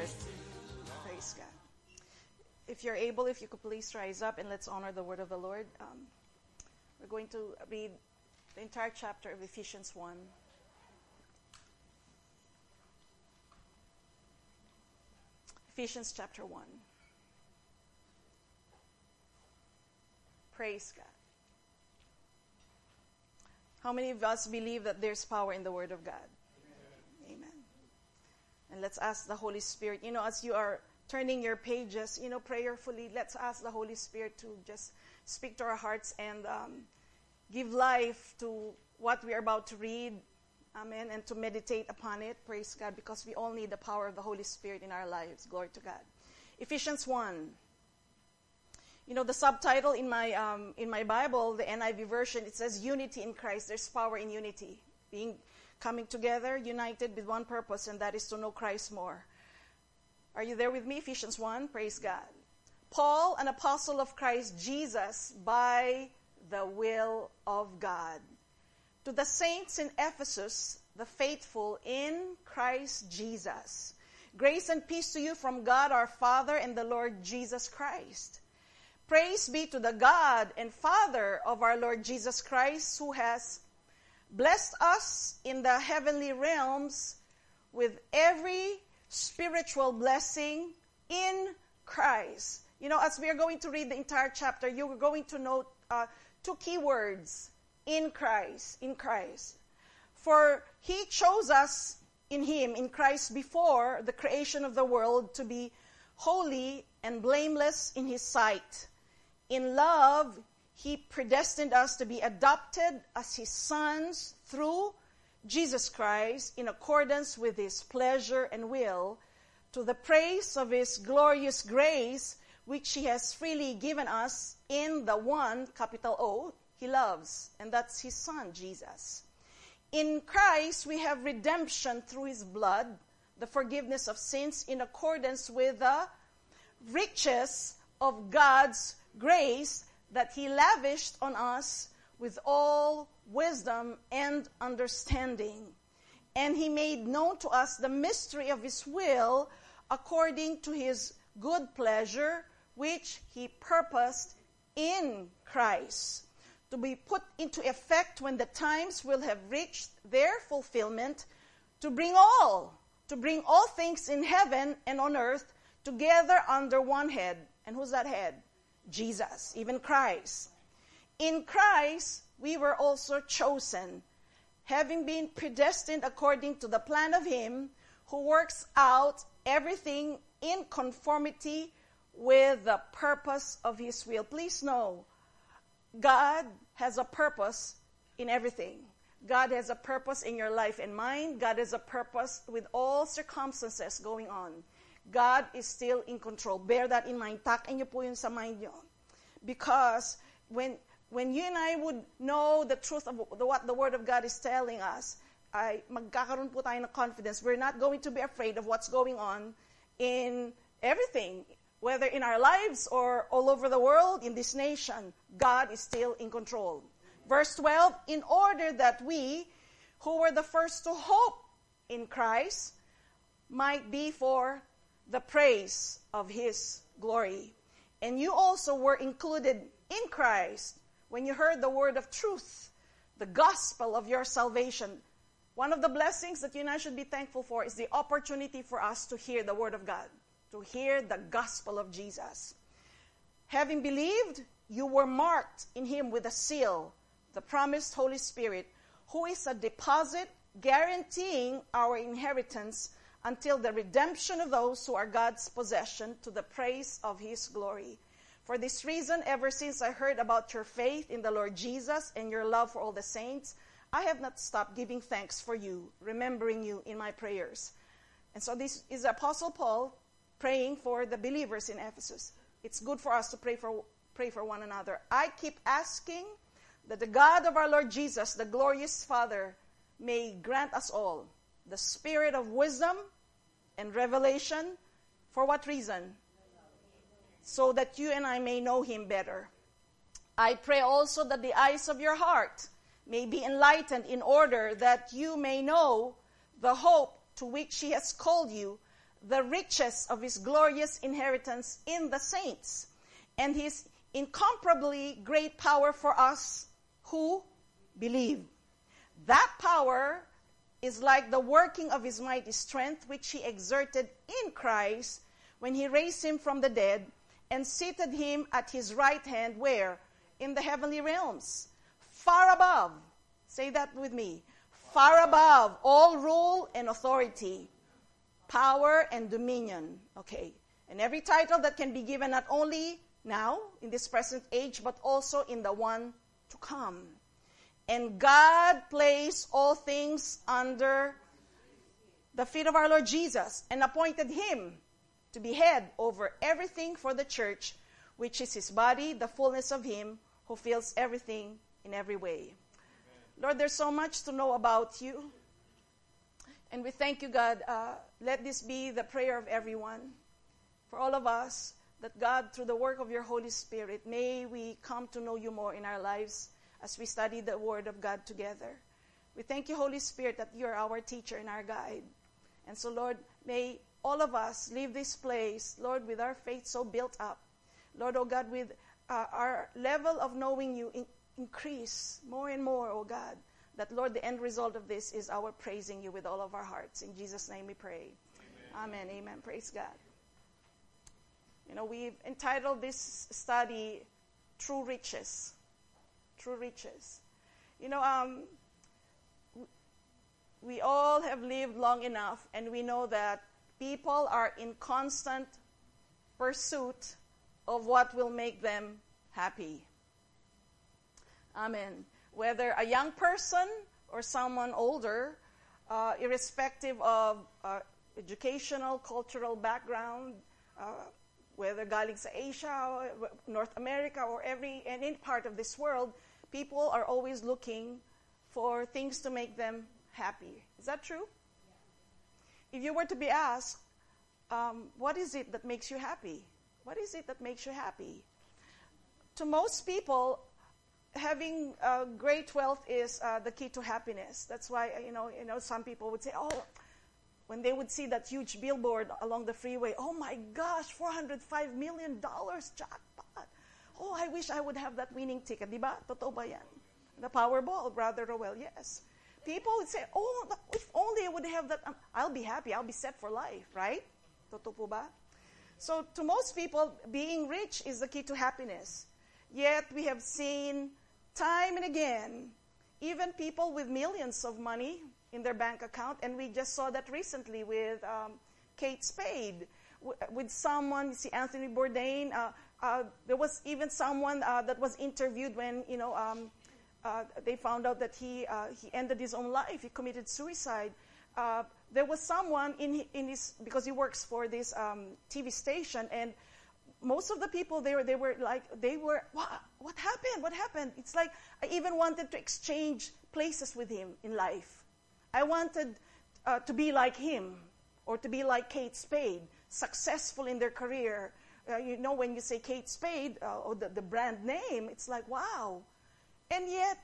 Lord. Praise God. If you're able, if you could please rise up and let's honor the word of the Lord. We're going to read the entire chapter of Ephesians 1. Ephesians chapter 1. Praise God. How many of us believe that there's power in the Word of God? Amen. And let's ask the Holy Spirit, as you are turning your pages, prayerfully, let's ask the Holy Spirit to just speak to our hearts and give life to what we are about to read. Amen. And to meditate upon it. Praise God, because we all need the power of the Holy Spirit in our lives. Glory to God. Ephesians 1. The subtitle in my Bible, the NIV version, it says unity in Christ. There's power in unity. Coming together, united with one purpose, and that is to know Christ more. Are you there with me? Ephesians 1. Praise God. Paul, an apostle of Christ Jesus, by the will of God. To the saints in Ephesus, the faithful in Christ Jesus. Grace and peace to you from God our Father and the Lord Jesus Christ. Praise be to the God and Father of our Lord Jesus Christ, who has blessed us in the heavenly realms with every spiritual blessing in Christ. As we are going to read the entire chapter, you are going to note two key words. In Christ. For he chose us in him, in Christ, before the creation of the world to be holy and blameless in his sight. In love, he predestined us to be adopted as his sons through Jesus Christ in accordance with his pleasure and will, to the praise of his glorious grace, which he has freely given us in the one, capital O, he loves, and that's his son, Jesus. In Christ, we have redemption through his blood, the forgiveness of sins in accordance with the riches of God's grace that he lavished on us with all wisdom and understanding. And he made known to us the mystery of his will according to his good pleasure, which he purposed in Christ, to be put into effect when the times will have reached their fulfillment, to bring all things in heaven and on earth together under one head. And who's that head? Jesus, even Christ. In Christ, we were also chosen, having been predestined according to the plan of him who works out everything in conformity with the purpose of his will. Please know, God has a purpose in everything. God has a purpose in your life and mine. God has a purpose with all circumstances going on. God is still in control. Bear that in mind. Takin niyo po yun sa mind nyo. Because when you and I would know the truth of what the Word of God is telling us, magkakaroon po tayo ng confidence. We're not going to be afraid of what's going on in everything, whether in our lives or all over the world, in this nation. God is still in control. Verse 12, in order that we, who were the first to hope in Christ, might be for the praise of his glory. And you also were included in Christ when you heard the word of truth, the gospel of your salvation. One of the blessings that you and I should be thankful for is the opportunity for us to hear the word of God, to hear the gospel of Jesus. Having believed, you were marked in him with a seal, the promised Holy Spirit, who is a deposit guaranteeing our inheritance until the redemption of those who are God's possession, to the praise of his glory. For this reason, ever since I heard about your faith in the Lord Jesus and your love for all the saints, I have not stopped giving thanks for you, remembering you in my prayers. And so this is the Apostle Paul praying for the believers in Ephesus. It's good for us to pray for one another. I keep asking that the God of our Lord Jesus, the glorious Father, may grant us all the spirit of wisdom and revelation. For what reason? So that you and I may know him better. I pray also that the eyes of your heart may be enlightened, in order that you may know the hope to which he has called you, the riches of his glorious inheritance in the saints, and his incomparably great power for us who believe. That power is like the working of his mighty strength, which he exerted in Christ when he raised him from the dead and seated him at his right hand, where? In the heavenly realms, far above, say that with me, far above all rule and authority, power and dominion. Okay. And every title that can be given not only now, in this present age, but also in the one to come. And God placed all things under the feet of our Lord Jesus and appointed him to be head over everything for the church, which is his body, the fullness of him who fills everything in every way. Amen. Lord, there's so much to know about you. And we thank you, God. Let this be the prayer of everyone, for all of us, that God, through the work of your Holy Spirit, may we come to know you more in our lives as we study the Word of God together. We thank you, Holy Spirit, that you are our teacher and our guide. And so, Lord, may all of us leave this place, Lord, with our faith so built up. Lord, oh God, with our level of knowing you increase more and more, oh God. That, Lord, the end result of this is our praising you with all of our hearts. In Jesus' name we pray. Amen. Amen. Amen. Praise God. You know, we've entitled this study, True Riches. True riches. You know, we all have lived long enough, and we know that people are in constant pursuit of what will make them happy. Amen. Whether a young person or someone older, irrespective of educational, cultural background, whether galing sa Asia, North America, or any part of this world, people are always looking for things to make them happy. Is that true? Yeah. If you were to be asked, what is it that makes you happy? What is it that makes you happy? To most people, having great wealth is the key to happiness. That's why, you know, some people would say, oh, when they would see that huge billboard along the freeway, oh my gosh, $405 million, jackpot. Oh, I wish I would have that winning ticket. Diba? Totoo ba yan? The Powerball, Brother Roel, yes. People would say, oh, if only I would have that, I'll be happy, I'll be set for life, right? Totoo po ba? So to most people, being rich is the key to happiness. Yet we have seen time and again, even people with millions of money in their bank account, and we just saw that recently with Kate Spade, with someone, you see Anthony Bourdain. There was even someone that was interviewed when, you know, they found out that he ended his own life. He committed suicide. There was someone in his, because he works for this TV station, and most of the people they were what happened? What happened? It's like I even wanted to exchange places with him in life. I wanted to be like him, or to be like Kate Spade, successful in their career. You know, when you say Kate Spade, or the brand name, it's like, wow. And yet,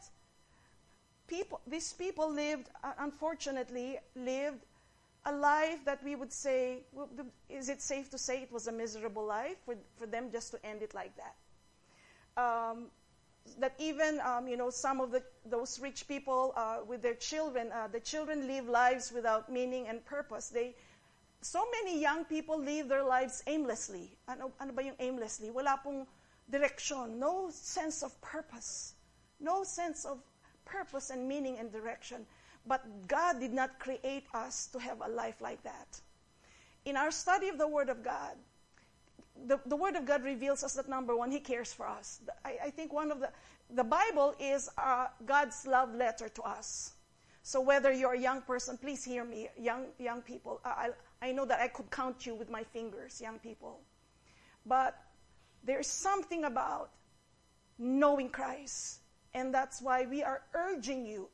these people unfortunately lived a life that we would say, well, is it safe to say it was a miserable life for them just to end it like that? That even, you know, some of those rich people with their children, the children live lives without meaning and purpose. So many young people live their lives aimlessly. Ano ba yung aimlessly? Wala pong direction, no sense of purpose. No sense of purpose and meaning and direction. But God did not create us to have a life like that. In our study of the Word of God, the Word of God reveals us that, number one, He cares for us. I think one of the Bible is God's love letter to us. So whether you're a young person, please hear me, young people. I know that I could count you with my fingers, young people. But there's something about knowing Christ. And that's why we are urging you,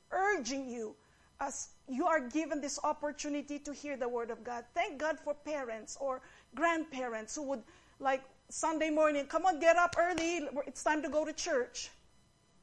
as you are given this opportunity to hear the Word of God. Thank God for parents or grandparents who would, like, Sunday morning, come on, get up early, it's time to go to church.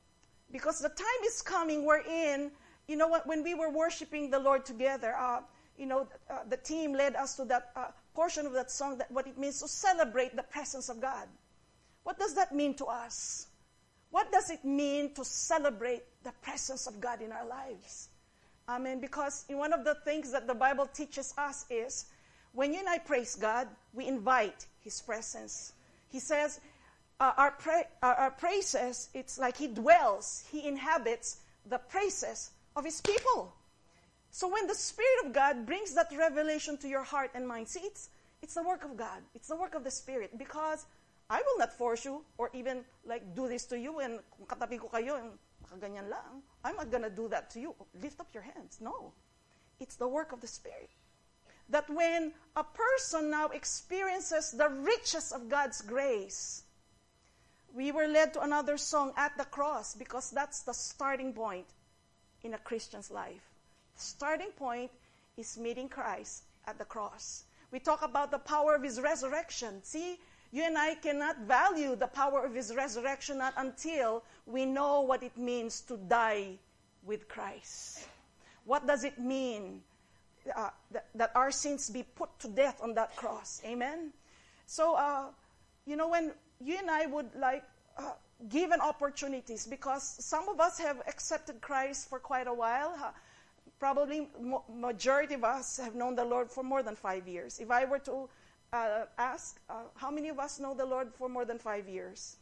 Because the time is coming wherein, you know what, when we were worshiping the Lord together, the team led us to that portion of that song, that what it means to celebrate the presence of God. What does that mean to us? What does it mean to celebrate the presence of God in our lives? Amen. Because one of the things that the Bible teaches us is, when you and I praise God, we invite His presence. He says, our praises, it's like He dwells, He inhabits the praises of His people. So when the Spirit of God brings that revelation to your heart and mind, see, it's the work of God. It's the work of the Spirit. Because I will not force you or even like do this to you and kung katabi ko kayo and ganyan lang. I'm not going to do that to you. Lift up your hands. No. It's the work of the Spirit. That when a person now experiences the riches of God's grace, we were led to another song, At the Cross, because that's the starting point in a Christian's life. The starting point is meeting Christ at the cross. We talk about the power of His resurrection. See, you and I cannot value the power of His resurrection not until we know what it means to die with Christ. What does it mean that our sins be put to death on that cross? Amen? So, when you and I would given opportunities, because some of us have accepted Christ for quite a while. Probably majority of us have known the Lord for more than 5 years. If I were to ask, how many of us know the Lord for more than 5 years?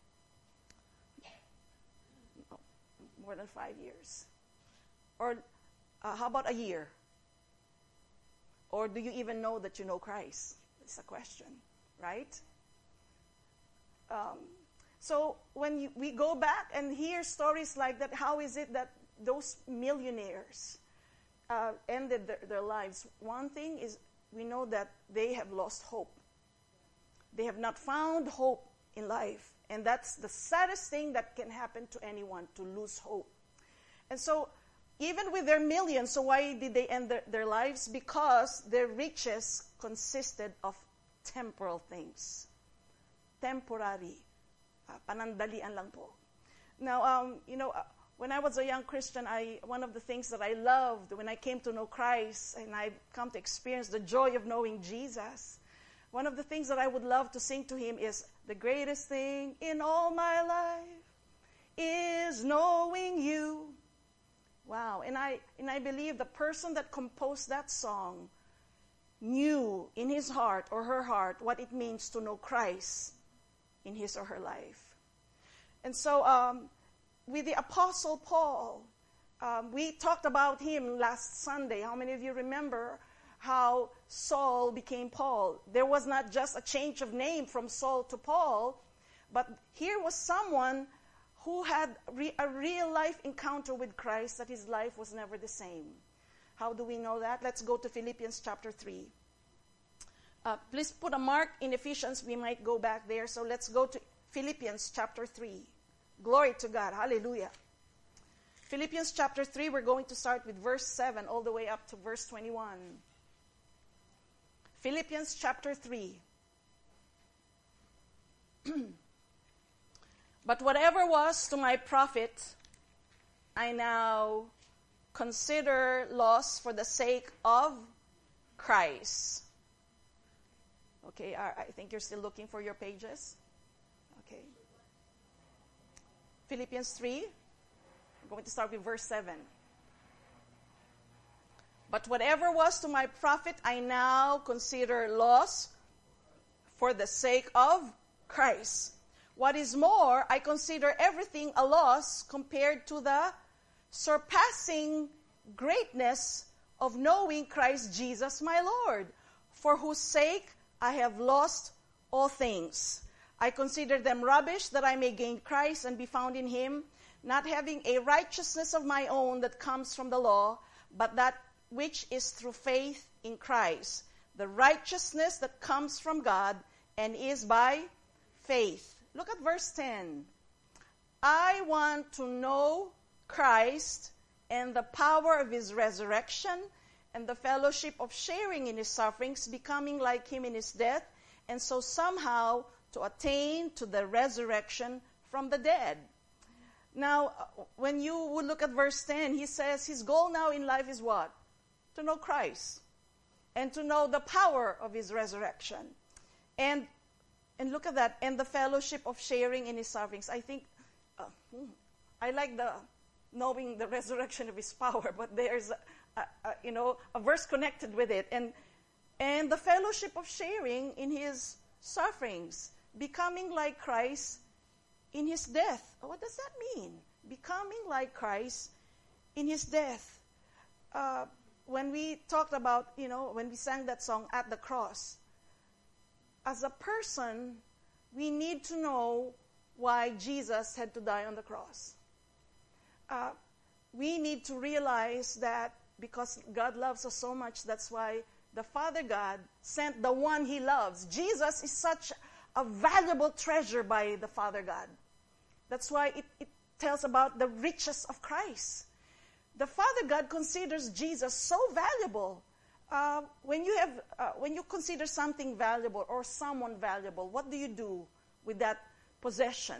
No, more than 5 years. Or how about a year? Or do you even know that you know Christ? It's a question, right? So when we go back and hear stories like that, how is it that those millionaires ended their lives? One thing is, we know that they have lost hope. They have not found hope in life. And that's the saddest thing that can happen to anyone, to lose hope. And so, even with their millions, so why did they end their lives? Because their riches consisted of temporal things. Temporary. Panandalian lang po. Now, when I was a young Christian, one of the things that I loved when I came to know Christ and I come to experience the joy of knowing Jesus, one of the things that I would love to sing to Him is, the greatest thing in all my life is knowing You. Wow. And I believe the person that composed that song knew in his heart or her heart what it means to know Christ in his or her life. And so, with the Apostle Paul, we talked about him last Sunday. How many of you remember how Saul became Paul? There was not just a change of name from Saul to Paul, but here was someone who had a real life encounter with Christ, that his life was never the same. How do we know that? Let's go to Philippians chapter 3. Please put a mark in Ephesians. We might go back there. So let's go to Philippians chapter 3. Glory to God. Hallelujah. Philippians chapter 3, we're going to start with verse 7 all the way up to verse 21. Philippians chapter 3. But whatever was to my profit, I now consider loss for the sake of Christ. Okay, I think you're still looking for your pages. Okay. Philippians 3, we're going to start with verse 7. But whatever was to my profit, I now consider loss for the sake of Christ. What is more, I consider everything a loss compared to the surpassing greatness of knowing Christ Jesus my Lord, for whose sake I have lost all things. I consider them rubbish, that I may gain Christ and be found in Him, not having a righteousness of my own that comes from the law, but that which is through faith in Christ, the righteousness that comes from God and is by faith. Look at verse 10. I want to know Christ and the power of His resurrection and the fellowship of sharing in His sufferings, becoming like Him in His death, and so somehow to attain to the resurrection from the dead. Now, when you would look at verse 10, he says his goal now in life is what? To know Christ. and to know the power of his resurrection. And look at that, and the fellowship of sharing in his sufferings. I think, I like the knowing the resurrection of his power, but there's a verse connected with it. And the fellowship of sharing in his sufferings, becoming like Christ in his death. What does that mean? Becoming like Christ in his death. When we talked about, when we sang that song, At the Cross, as a person, we need to know why Jesus had to die on the cross. We need to realize that because God loves us so much, that's why the Father God sent the one he loves. Jesus is such a valuable treasure by the Father God. That's why it tells about the riches of Christ. The Father God considers Jesus so valuable. When you consider something valuable or someone valuable, what do you do with that possession?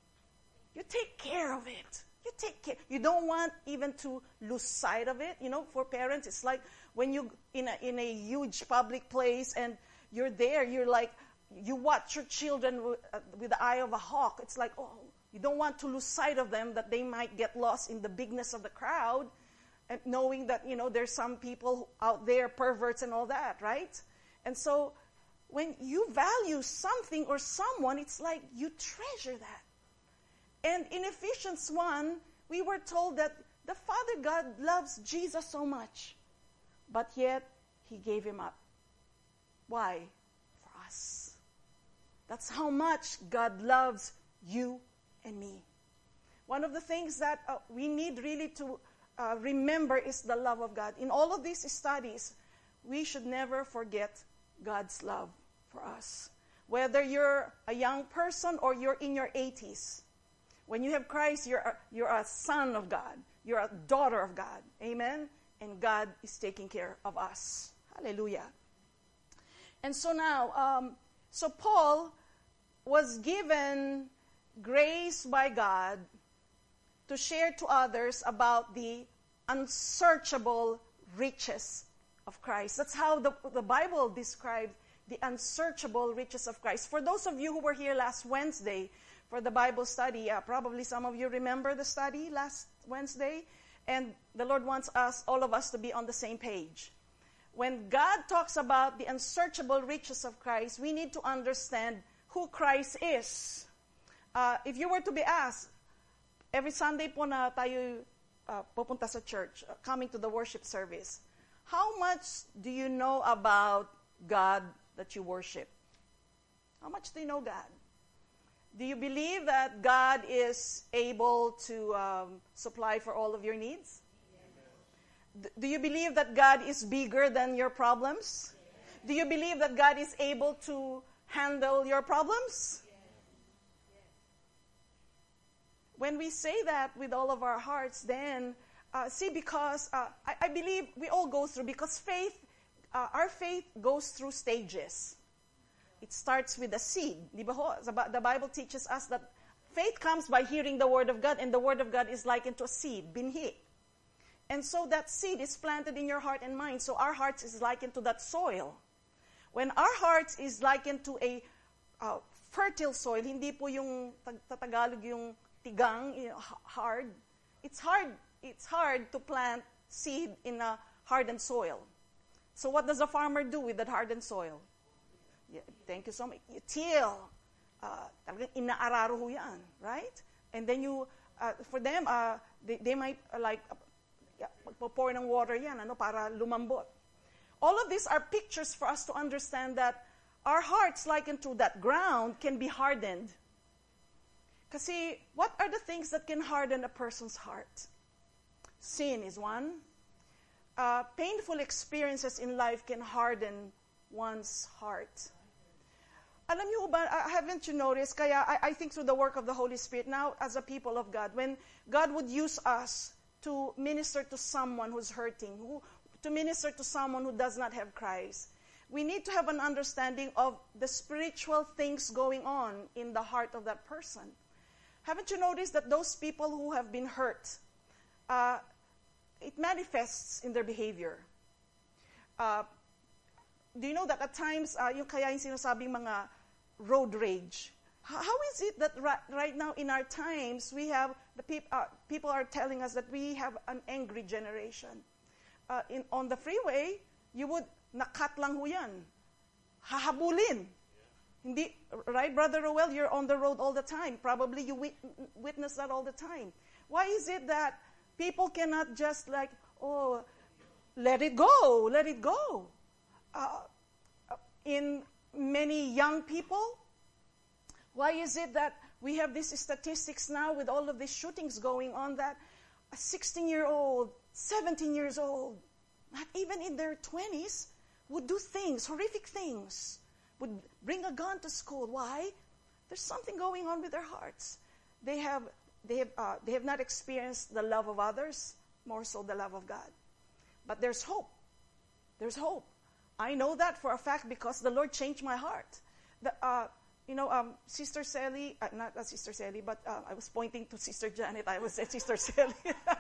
You take care of it. You take care. You don't want even to lose sight of it. For parents, it's like when you in a huge public place and you're there, you're like, you watch your children with the eye of a hawk. It's like, you don't want to lose sight of them, that they might get lost in the bigness of the crowd, and knowing that, there's some people out there, perverts and all that, right? And so when you value something or someone, it's like you treasure that. And in Ephesians 1, we were told that the Father God loves Jesus so much, but yet he gave him up. Why? For us. That's how much God loves you and me. One of the things that we need really to remember is the love of God. In all of these studies, we should never forget God's love for us. Whether you're a young person or you're in your 80s, when you have Christ, you're a son of God. You're a daughter of God. Amen? And God is taking care of us. Hallelujah. And so now, so Paul was given grace by God to share to others about the unsearchable riches of Christ. That's how the Bible described the unsearchable riches of Christ. For those of you who were here last Wednesday for the Bible study, probably some of you remember the study last Wednesday, and the Lord wants all of us to be on the same page. When God talks about the unsearchable riches of Christ, we need to understand who Christ is. If you were to be asked, every Sunday po na tayo pupunta sa church, coming to the worship service, how much do you know about God that you worship? How much do you know God? Do you believe that God is able to supply for all of your needs? Do you believe that God is bigger than your problems? Do you believe that God is able to handle your problems? When we say that with all of our hearts, then, because I believe we all go through, because our faith goes through stages. It starts with a seed. The Bible teaches us that faith comes by hearing the Word of God, and the Word of God is likened to a seed, binhi. And so that seed is planted in your heart and mind. So our hearts is likened to that soil. When our hearts is likened to a fertile soil, hindi po yung Tagalog yung tigang, hard. It's hard to plant seed in a hardened soil. So what does a farmer do with that hardened soil? Yeah, thank you so much. You till. Talagang inaararo ho yan, right? And then for them, they might magpo-pour ng water yan, para lumambot. All of these are pictures for us to understand that our hearts, likened to that ground, can be hardened. Kasi, what are the things that can harden a person's heart? Sin is one. Painful experiences in life can harden one's heart. Alam niyo ba, haven't you noticed, kaya I think through the work of the Holy Spirit, now as a people of God, when God would use us to minister to someone who's hurting, to minister to someone who does not have Christ, we need to have an understanding of the spiritual things going on in the heart of that person. Haven't you noticed that those people who have been hurt, it manifests in their behavior. do you know that at times, yung kaya yung sinasabing mga road rage? How is it that right now in our times, we have, people are telling us that we have an angry generation? On the freeway, you would, nakat lang ho yan. Hahabulin. Hindi, right, Brother Roel, you're on the road all the time. Probably you witness that all the time. Why is it that people cannot just like, oh, let it go, let it go? In many young people, why is it that we have these statistics now with all of these shootings going on that a 16-year-old, 17 years old, not even in their 20s, would do things, horrific things, would bring a gun to school. Why? There's something going on with their hearts. They have not experienced the love of others, more so the love of God. But there's hope. There's hope. I know that for a fact because the Lord changed my heart. Sister Sally, not Sister Sally, but I was pointing to Sister Janet. I was at Sister Sally.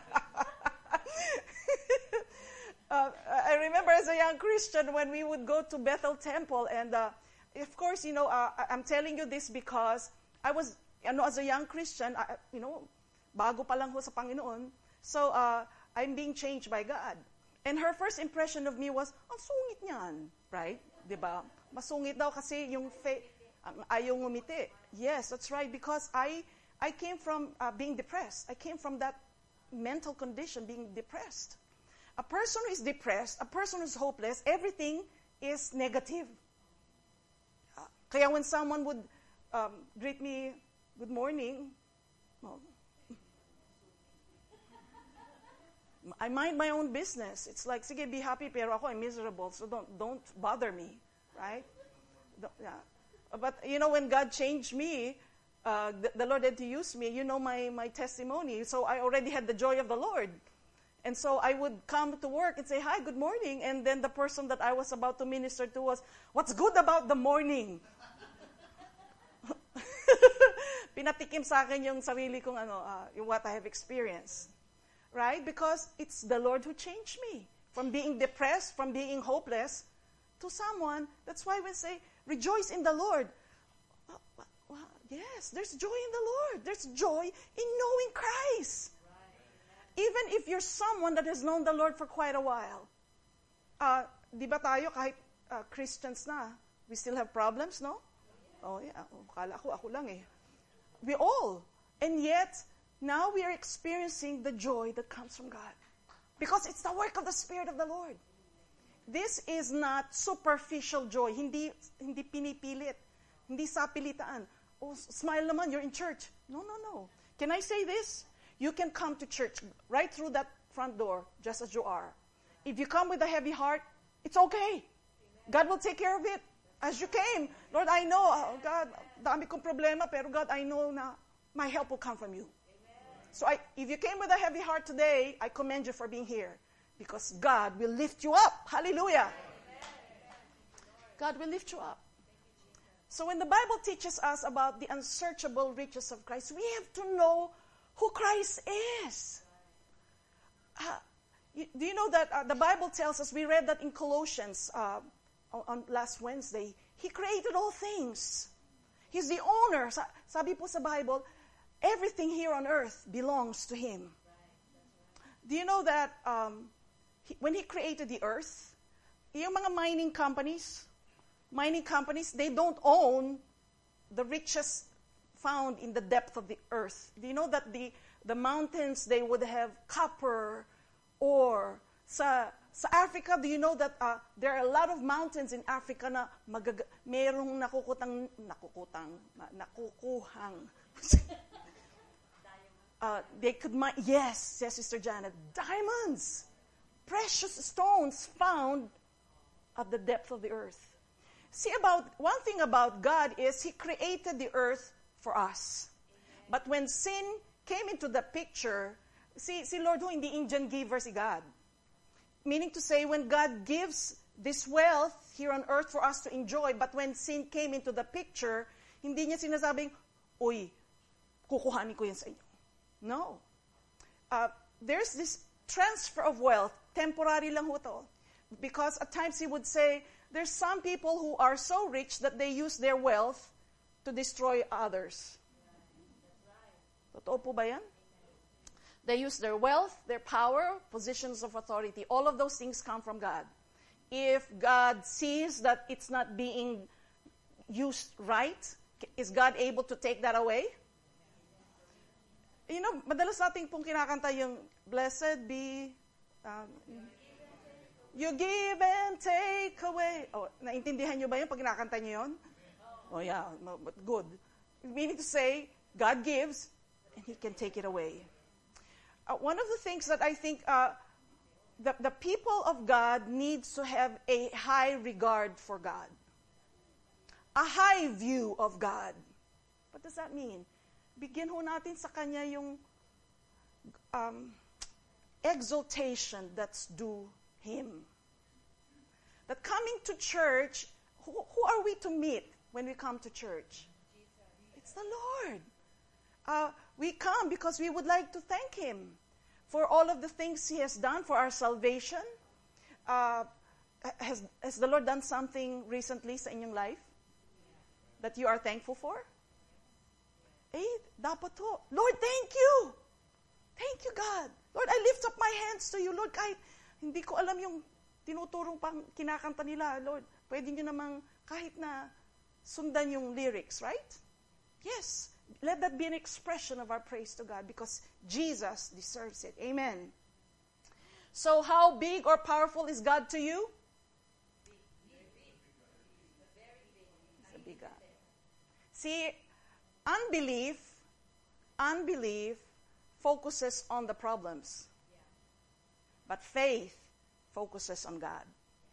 I remember as a young Christian when we would go to Bethel Temple, and of course, I'm telling you this because I was, as a young Christian, bago pa lang ho sa Panginoon, so I'm being changed by God. And her first impression of me was, ang sungit niyan, right? Diba? Masungit daw kasi yung ayaw ngumiti. Yes, that's right, because I came from being depressed. I came from that mental condition, being depressed. A person who is depressed, a person who is hopeless, everything is negative. Kaya when someone would greet me, good morning, well, I mind my own business. It's like, sige, be happy, pero ako, I'm miserable, so don't bother me, right? Yeah. But, when God changed me, the Lord had to use me, my testimony, so I already had the joy of the Lord. And so I would come to work and say, hi, good morning, and then the person that I was about to minister to was, what's good about the morning? Pinatikim sa akin yung sarili kong yung what I have experienced. Right? Because it's the Lord who changed me from being depressed, from being hopeless, to someone. That's why we say, rejoice in the Lord. Well, yes, there's joy in the Lord. There's joy in knowing Christ. Right. Even if you're someone that has known the Lord for quite a while. Di ba tayo, kahit Christians na, we still have problems, no? Oh, yeah. Kala ko, ako lang eh. We all. And yet, now we are experiencing the joy that comes from God. Because it's the work of the Spirit of the Lord. This is not superficial joy. Hindi pinipilit. Hindi sapilitaan. Oh, smile naman, you're in church. No. Can I say this? You can come to church right through that front door, just as you are. If you come with a heavy heart, it's okay. God will take care of it. As you came, Lord, I know, God, dami kong problema, pero God, I know na my help will come from you. So if you came with a heavy heart today, I commend you for being here. Because God will lift you up. Hallelujah. God will lift you up. So when the Bible teaches us about the unsearchable riches of Christ, we have to know who Christ is. Do you know that the Bible tells us, we read that in Colossians on last Wednesday, He created all things. He's the owner. Sabi po sa Bible, everything here on earth belongs to Him. Do you know that when He created the earth, yung mga mining companies, they don't own the riches found in the depth of the earth. Do you know that the mountains, they would have copper, ore. Sa Africa, do you know that there are a lot of mountains in Africa na merong nakukuhang they could mine, yes, Sister Janet, diamonds, precious stones found at the depth of the earth. See, one thing about God is He created the earth for us. But when sin came into the picture, see Lord, who hindi Indian giver si God. Meaning to say, when God gives this wealth here on earth for us to enjoy, but when sin came into the picture, hindi niya sinasabing, uy, kukuhanin ko yan sa inyo. No. There's this transfer of wealth, temporary lang ho to. Because at times He would say, there's some people who are so rich that they use their wealth to destroy others. Totoo po ba yan? They use their wealth, their power, positions of authority. All of those things come from God. If God sees that it's not being used right, is God able to take that away? You know, madalas natin pong kinakanta yung, blessed be, you give and take away. Oh, naintindihan nyo ba yun pag kinakanta nyo yun? Oh yeah, but good. Meaning to say, God gives, and He can take it away. One of the things that I think the people of God needs to have a high regard for God. A high view of God. What does that mean? Bigyan ho natin sa Kanya yung exaltation that's due Him. That coming to church, who are we to meet when we come to church? It's the Lord. We come because we would like to thank Him for all of the things He has done for our salvation. Has the Lord done something recently sa inyong life that you are thankful for? Dapat ho. Lord, thank you. Thank you, God. Lord, I lift up my hands to you. Lord, kahit hindi ko alam yung tinuturong pang kinakanta nila, Lord, pwede nyo namang kahit na sundan yung lyrics, right? Yes. Let that be an expression of our praise to God because Jesus deserves it. Amen. So how big or powerful is God to you? He's a big God. See, unbelief focuses on the problems. But faith focuses on God.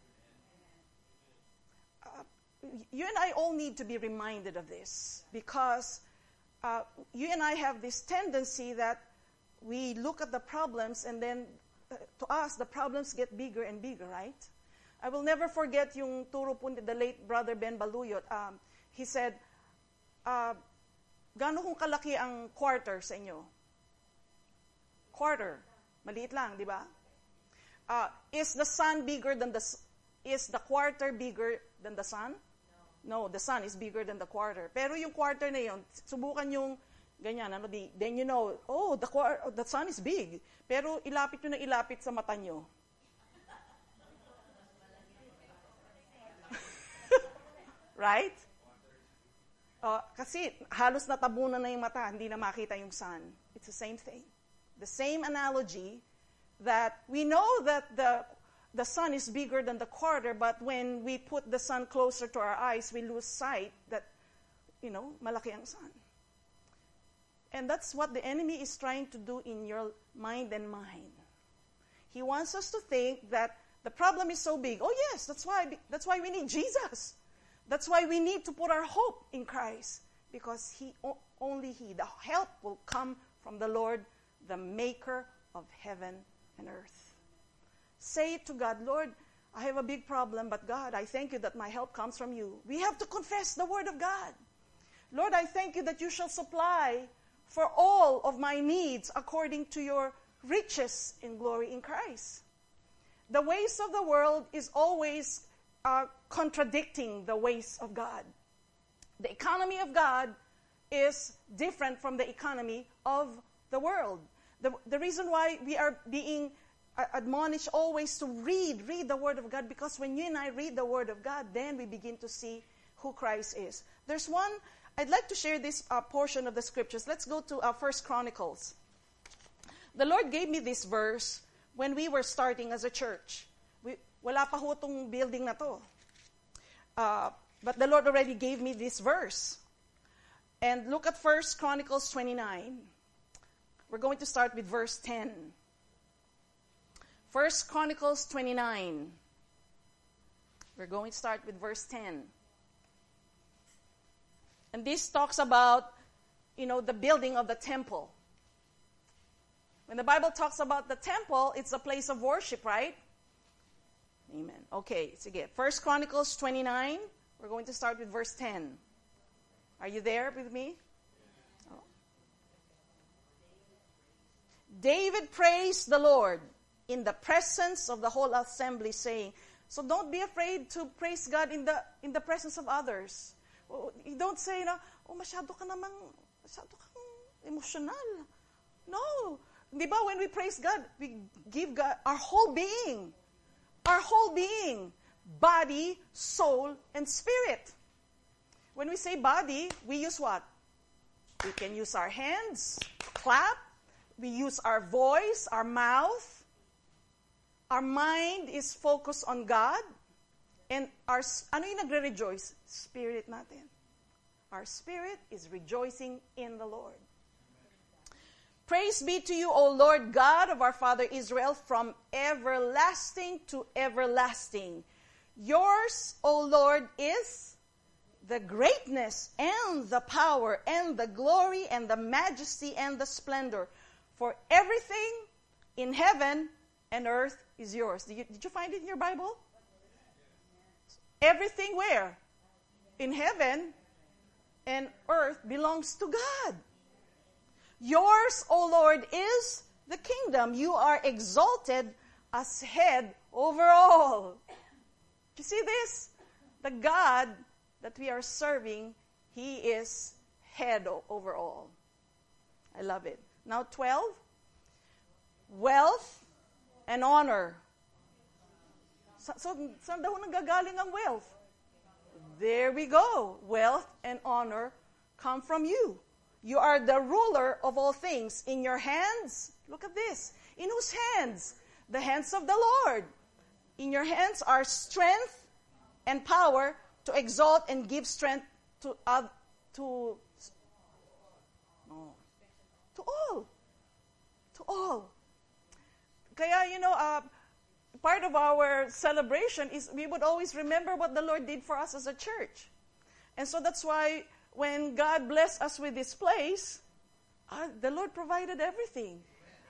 You and I all need to be reminded of this because you and I have this tendency that we look at the problems and then to us, the problems get bigger and bigger, right? I will never forget yung turo po ni the late Brother Ben Baluyot. He said, gaano kung kalaki ang quarter sa inyo? Quarter. Maliit lang, di ba? Is the quarter bigger than the sun? No, the sun is bigger than the quarter. Pero yung quarter na yun, subukan yung ganyan, then you know, the sun is big. Pero ilapit nyo na ilapit sa mata nyo. Right? Kasi halos natabunan na yung mata, hindi na makita yung sun. It's the same thing. The same analogy that we know that the sun is bigger than the quarter, but when we put the sun closer to our eyes, we lose sight that, malaki ang sun. And that's what the enemy is trying to do in your mind and mine. He wants us to think that the problem is so big. Oh yes, that's why we need Jesus. That's why we need to put our hope in Christ. Because only He, the help will come from the Lord, the maker of heaven and earth. Say it to God, Lord, I have a big problem, but God, I thank you that my help comes from you. We have to confess the word of God. Lord, I thank you that you shall supply for all of my needs according to your riches in glory in Christ. The ways of the world is always contradicting the ways of God. The economy of God is different from the economy of the world. The reason why we are being admonished always to read the Word of God, because when you and I read the Word of God, then we begin to see who Christ is. There's one, I'd like to share this portion of the scriptures. Let's go to 1 Chronicles. The Lord gave me this verse when we were starting as a church. Wala pa ho tong building na to. But the Lord already gave me this verse. And look at 1 Chronicles 29. We're going to start with verse 10. 1 Chronicles 29. We're going to start with verse 10. And this talks about, the building of the temple. When the Bible talks about the temple, it's a place of worship, right? Amen. Okay, sige. 1 Chronicles 29. We're going to start with verse 10. Are you there with me? Oh. David praised the Lord in the presence of the whole assembly, saying, So don't be afraid to praise God in the presence of others. You don't say, masyado kang emotional. No. Di ba, when we praise God, we give God our whole being. Our whole being. Body, soul, and spirit. When we say body, we use what? We can use our hands, clap. We use our voice, our mouth. Our mind is focused on God. And ano yung nagre-rejoice? Spirit natin. Our spirit is rejoicing in the Lord. Praise be to you, O Lord God of our father Israel, from everlasting to everlasting. Yours, O Lord, is the greatness and the power and the glory and the majesty and the splendor. For everything in heaven and earth is yours. Did you find it in your Bible? Everything where? In heaven and earth belongs to God. Yours, O Lord, is the kingdom. You are exalted as head over all. Do you see this? The God that we are serving, He is head over all. I love it. Now 12. Wealth and honor. So saan daw nagagaling ang wealth? There we go. Wealth and honor come from you. You are the ruler of all things. In your hands, look at this. In whose hands? The hands of the Lord. In your hands are strength and power to exalt and give strength to all. To all. Kaya, part of our celebration is we would always remember what the Lord did for us as a church. And so that's why when God blessed us with this place, the Lord provided everything.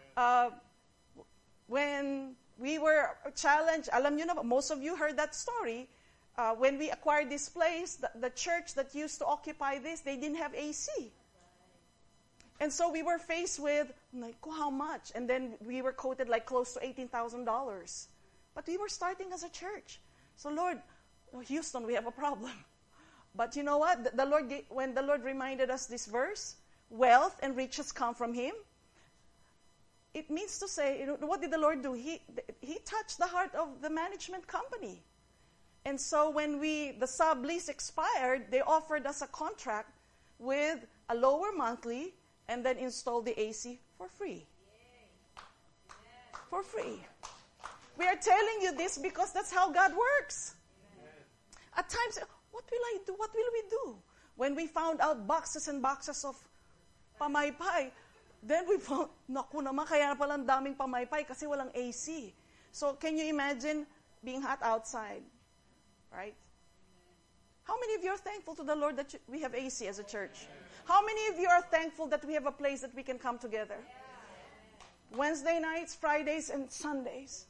When we were challenged, alam nyo na, most of you heard that story. When we acquired this place, the church that used to occupy this, they didn't have AC. And so we were faced with, how much? And then we were quoted close to $18,000. But we were starting as a church. So Lord, Houston, we have a problem. But you know what? When the Lord reminded us this verse, wealth and riches come from Him, it means to say, what did the Lord do? He touched the heart of the management company. And so when the sublease expired, they offered us a contract with a lower monthly and then installed the AC for free. For free. We are telling you this because that's how God works. At times, what will I do? What will we do? When we found out boxes and boxes of pamaypay, then we found, naku naman, kaya palang daming pamaypay kasi walang AC. So can you imagine being hot outside? Right? How many of you are thankful to the Lord that we have AC as a church? How many of you are thankful that we have a place that we can come together? Wednesday nights, Fridays, and Sundays.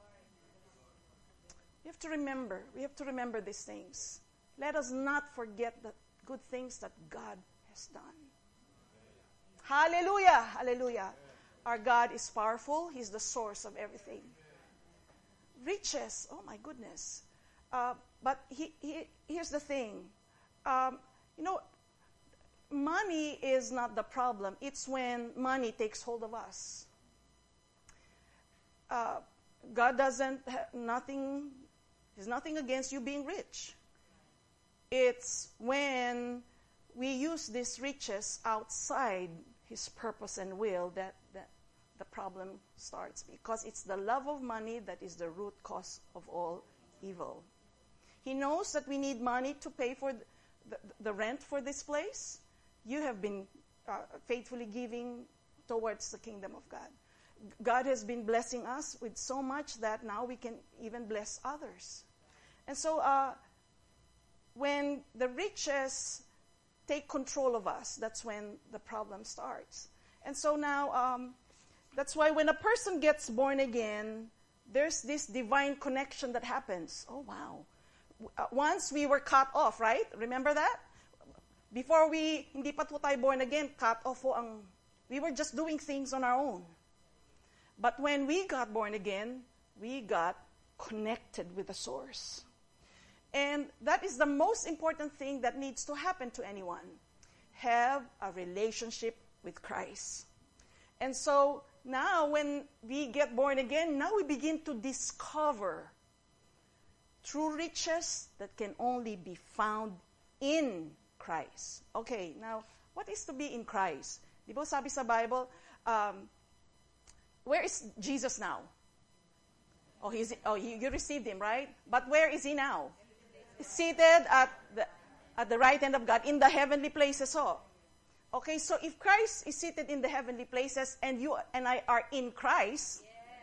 We have to remember these things. Let us not forget the good things that God has done. Hallelujah! Hallelujah! Our God is powerful. He's the source of everything. Riches, oh my goodness. But here's the thing. Money is not the problem. It's when money takes hold of us. God doesn't have nothing. There's nothing against you being rich. It's when we use these riches outside His purpose and will that the problem starts. Because it's the love of money that is the root cause of all evil. He knows that we need money to pay for the rent for this place. You have been faithfully giving towards the kingdom of God. God has been blessing us with so much that now we can even bless others. And so when the riches take control of us, that's when the problem starts. And so now, that's why when a person gets born again, there's this divine connection that happens. Oh, wow. Once we were cut off, right? Remember that? Before hindi pa po tayo born again, cut off we were just doing things on our own. But when we got born again, we got connected with the source. And that is the most important thing that needs to happen to anyone. Have a relationship with Christ. And so now when we get born again, now we begin to discover true riches that can only be found in Christ. Okay, now, what is to be in Christ? Di ba sabi sa Bible, where is Jesus now? You received him, right? But where is he now? Seated at the right hand of God in the heavenly places. Okay, so if Christ is seated in the heavenly places and you and I are in Christ,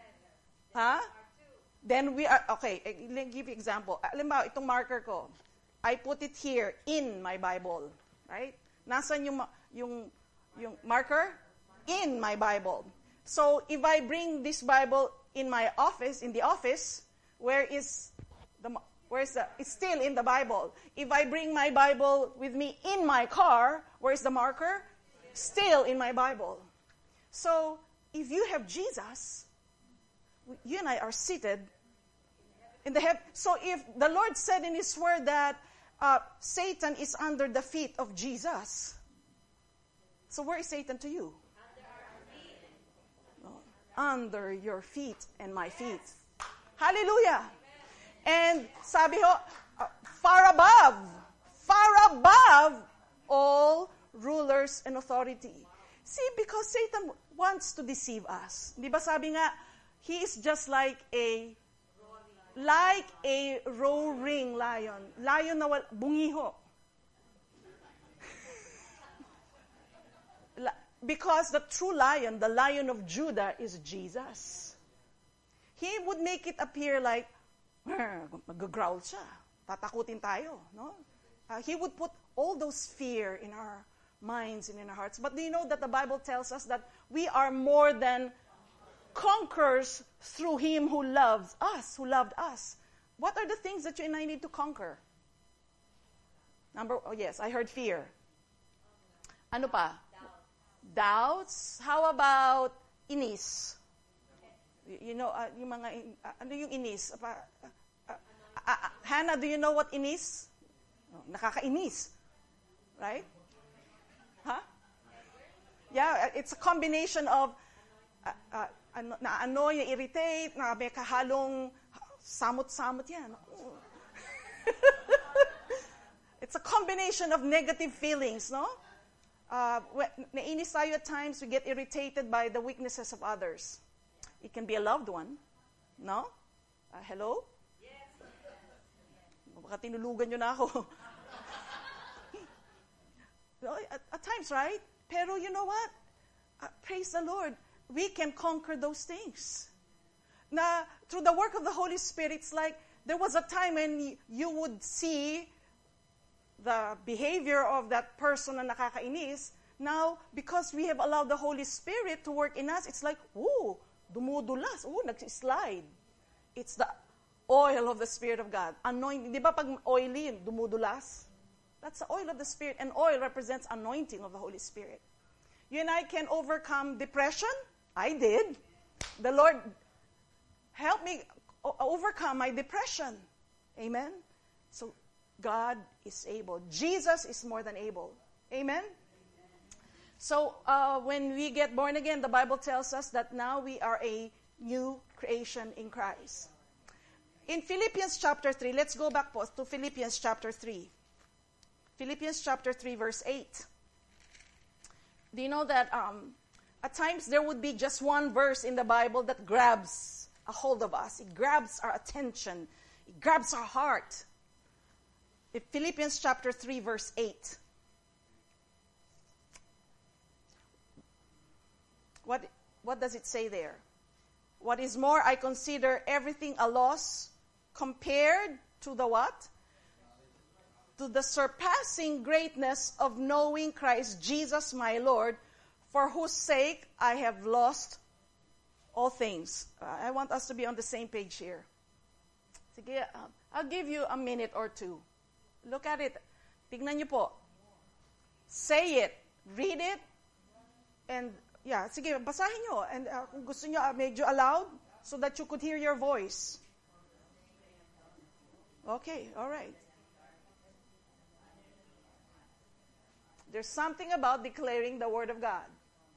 then we are, okay, let me give you an example. Alam ba, itong marker ko, I put it here in my Bible, right? Nasaan yung marker? In my Bible. So if I bring this Bible in my office, in the office, it's still in the Bible. If I bring my Bible with me in my car, where's the marker? Still in my Bible. So if you have Jesus, you and I are seated in the heaven. So if the Lord said in His Word that Satan is under the feet of Jesus, so where is Satan to you? Under your feet and my feet. Hallelujah. And sabi ho, far above all rulers and authority. See, because Satan wants to deceive us. Di ba sabi nga, he is just like a roaring lion. Lion na bungiho. Because the true lion, the Lion of Judah, is Jesus. He would make it appear like, mag-growl siya. Tatakutin tayo. No? He would put all those fear in our minds and in our hearts. But do you know that the Bible tells us that we are more than conquerors through Him who loves us, who loved us? What are the things that you and I need to conquer? Yes, I heard fear. Ano pa? Doubts. How about inis? You know, yung mga, ano yung inis? Hannah, do you know what inis? Nakakainis. Right? Huh? Yeah, it's a combination of na-annoy, na-irritate, na may kahalong samot-samot yan. It's a combination of negative feelings, no? Nainis tayo at times, we get irritated by the weaknesses of others. It can be a loved one, no? Hello? Yes. Baka tinulugan nyo na ako. At times, right? Pero you know what? Praise the Lord. We can conquer those things. Na through the work of the Holy Spirit, it's like there was a time when you would see the behavior of that person na nakakainis. Now, because we have allowed the Holy Spirit to work in us, it's like, ooh, dumudulas, ooh, nag-slide. It's the oil of the Spirit of God. Anointing. Di ba pag oily, dumudulas? That's the oil of the Spirit. And oil represents anointing of the Holy Spirit. You and I can overcome depression. I did. The Lord helped me overcome my depression. Amen? So, God is able. Jesus is more than able. Amen? So, when we get born again, the Bible tells us that now we are a new creation in Christ. In Philippians chapter 3, let's go back to Philippians chapter 3. Philippians chapter 3, verse 8. Do you know that at times there would be just one verse in the Bible that grabs a hold of us. It grabs our attention. It grabs our heart. In Philippians chapter 3, verse 8. What does it say there? What is more, I consider everything a loss compared to the what? To the surpassing greatness of knowing Christ Jesus my Lord, for whose sake I have lost all things. I want us to be on the same page here. Sige, I'll give you a minute or two. Look at it. Tignan niyo po. Say it. Read it. And, yeah, sige, basahin niyo. And kung gusto niyo, medyo aloud so that you could hear your voice. Okay, all right. There's something about declaring the Word of God.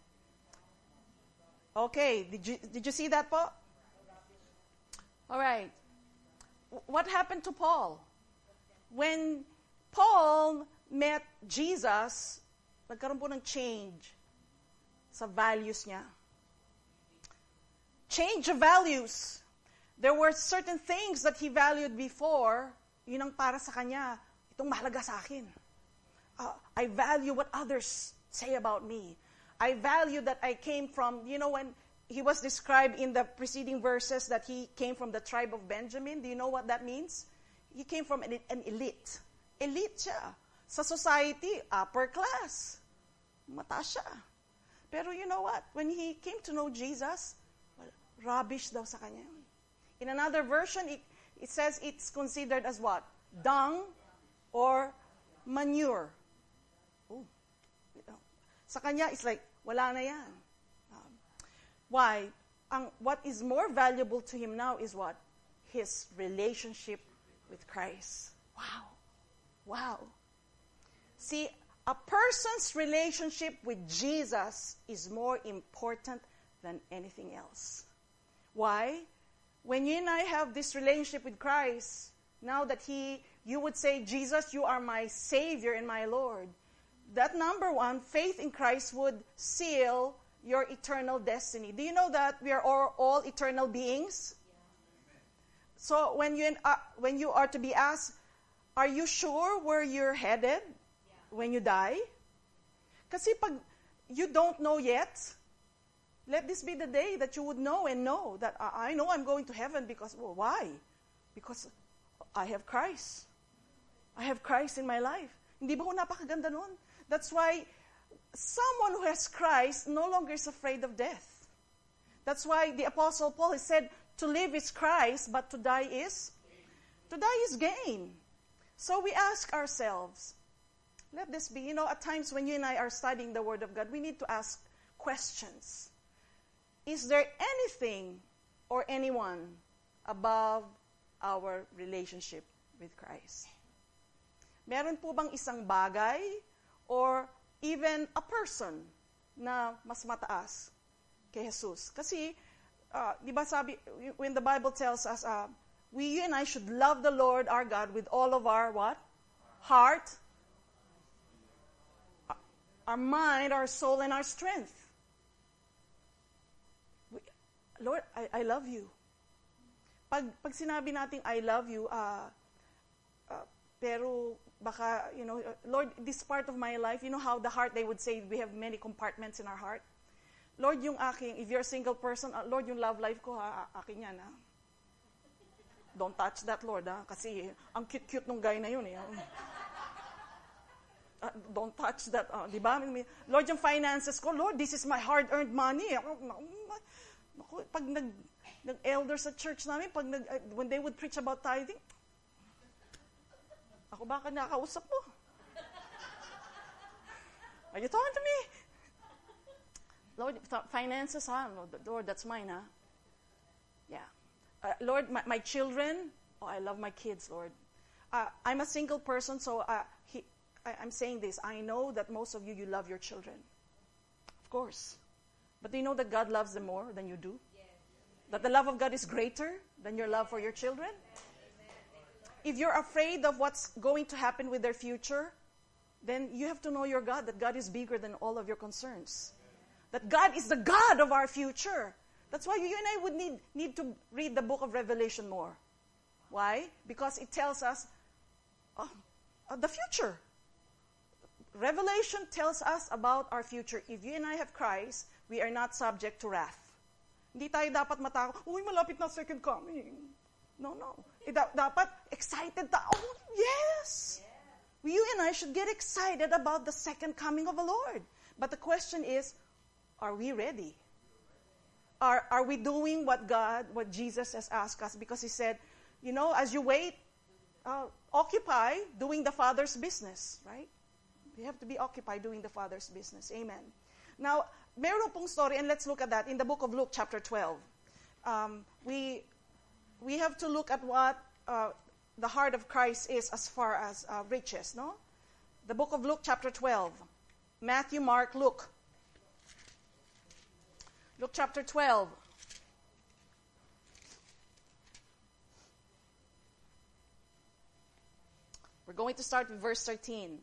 Okay, did you see that, po? All right. What happened to Paul? When Paul met Jesus, nagkaroon po ng change sa values niya. Change of values. There were certain things that he valued before, yun ang para sa kanya, itong mahalaga sa akin. I value what others say about me. I value that I came from, when he was described in the preceding verses that he came from the tribe of Benjamin, do you know what that means? He came from an elite. Elite siya. Sa society, upper class. Mataas siya. Pero you know what? When he came to know Jesus, rubbish daw sa kanya. In another version, it says it's considered as what? Dung or manure. Oh. Sa kanya, it's like, wala na yan. Why? What is more valuable to him now is what? His relationship with Christ. Wow. Wow. See, a person's relationship with Jesus is more important than anything else. Why? When you and I have this relationship with Christ, now that you would say, Jesus, you are my Savior and my Lord, that number one, faith in Christ would seal your eternal destiny. Do you know that we are all eternal beings? So when you are to be asked, are you sure where you're headed when you die? Kasi pag you don't know yet, let this be the day that you would know and know that I know I'm going to heaven because, why? Because I have Christ. I have Christ in my life. Hindi ba ho napakaganda nun? That's why someone who has Christ no longer is afraid of death. That's why the Apostle Paul has said, to live is Christ, but to die is gain. So we ask ourselves, let this be, at times when you and I are studying the Word of God, we need to ask questions. Is there anything or anyone above our relationship with Christ? Meron po bang isang bagay or even a person na mas mataas kay Jesus? Kasi, di ba sabi, when the Bible tells us, you and I should love the Lord our God with all of our what? Heart, our mind, our soul, and our strength. Lord, I love you. Pag sinabi natin, I love you, pero baka, Lord, this part of my life, how the heart, they would say, we have many compartments in our heart. Lord, yung aking, if you're a single person, Lord, yung love life ko, akin yan, ha? Don't touch that, Lord, ha? Kasi ang cute-cute nung guy na yun, eh. Don't touch that, di ba? Lord, yung finances ko, Lord, this is my hard-earned money. Pag nag-elder sa church namin, when they would preach about tithing, ako baka nakausap mo? Are you talking to me? Lord, finances, ha? Lord, that's mine, ha? Yeah. Lord, my children, I love my kids, Lord. I'm a single person, so I'm saying this. I know that most of you love your children. Of course. But do you know that God loves them more than you do? Yes. That the love of God is greater than your love for your children? If you're afraid of what's going to happen with their future, then you have to know your God, that God is bigger than all of your concerns. That God is the God of our future. That's why you and I would need to read the book of Revelation more. Why? Because it tells us the future. Revelation tells us about our future. If you and I have Christ, we are not subject to wrath. Hindi tayo dapat matakot, malapit na second coming. No. Dapat excited tayo. Oh, yes! Yeah. You and I should get excited about the second coming of the Lord. But the question is, are we ready? Are we doing what Jesus has asked us? Because He said, as you wait, occupy doing the Father's business, right? We have to be occupied doing the Father's business. Amen. Now, meron pong story, and let's look at that in the book of Luke, chapter 12. We have to look at what the heart of Christ is as far as riches, no? The book of Luke chapter 12. Matthew, Mark, Luke. Luke chapter 12. We're going to start with verse 13.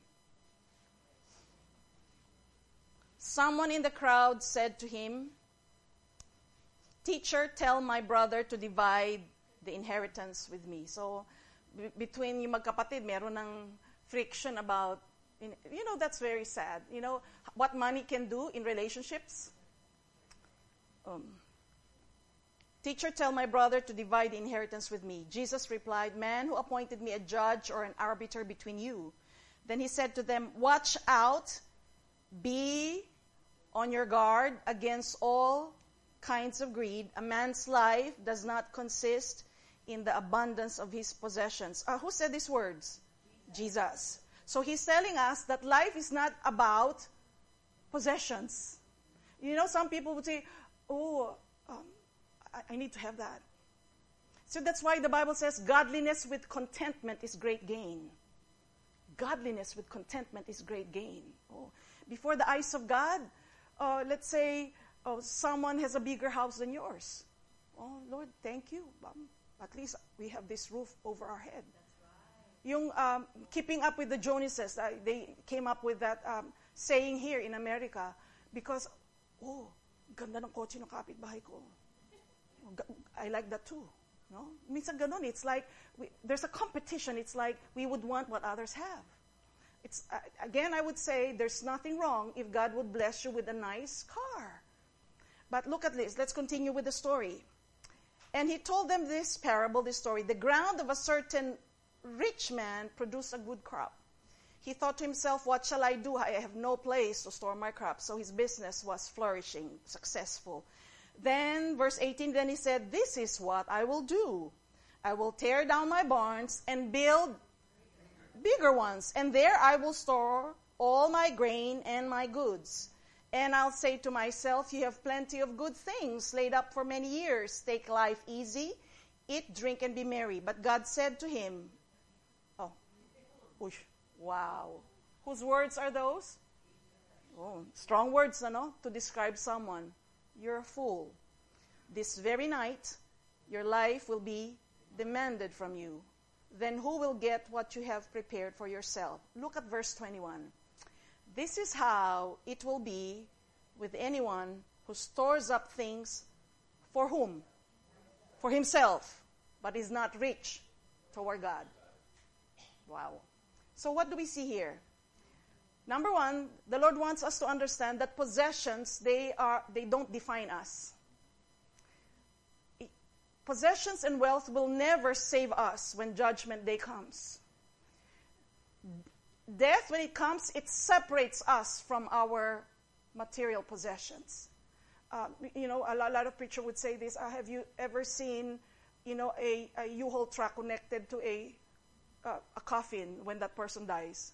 Someone in the crowd said to him, "Teacher, tell my brother to divide the inheritance with me." So, between yung magkapatid, meron ng friction about, that's very sad. You know, what money can do in relationships. "Teacher, tell my brother to divide the inheritance with me." Jesus replied, "Man, who appointed me a judge or an arbiter between you?" Then he said to them, "Watch out, be on your guard against all kinds of greed. A man's life does not consist in the abundance of his possessions." Who said these words? Jesus. So he's telling us that life is not about possessions. You know, some people would say, I need to have that. So that's why the Bible says godliness with contentment is great gain. Godliness with contentment is great gain. Before the eyes of God, let's say someone has a bigger house than yours. Oh, Lord, thank you. At least we have this roof over our head. Yung keeping up with the Joneses, they came up with that saying here in America because, ganda ng kotse ng kapitbahay ko. I like that too. No? Minsan ganun, it's like there's a competition. It's like we would want what others have. It's again, I would say there's nothing wrong if God would bless you with a nice car. But look at this. Let's continue with the story. And he told them this parable, this story. The ground of a certain rich man produced a good crop. He thought to himself, "What shall I do? I have no place to store my crops." So his business was flourishing, successful. Then, verse 18, then he said, "This is what I will do. I will tear down my barns and build bigger ones, and there I will store all my grain and my goods. And I'll say to myself, you have plenty of good things laid up for many years. Take life easy, eat, drink, and be merry." But God said to him, wow. Whose words are those? Strong words, to describe someone. "You're a fool. This very night, your life will be demanded from you. Then who will get what you have prepared for yourself?" Look at verse 21. "This is how it will be with anyone who stores up things for whom? For himself, but is not rich toward God." Wow. So what do we see here? Number one, the Lord wants us to understand that possessions, they don't define us. Possessions and wealth will never save us when judgment day comes. Death, when it comes, it separates us from our material possessions. A lot of preachers would say this. Have you ever seen, a U-Haul truck connected to a coffin when that person dies?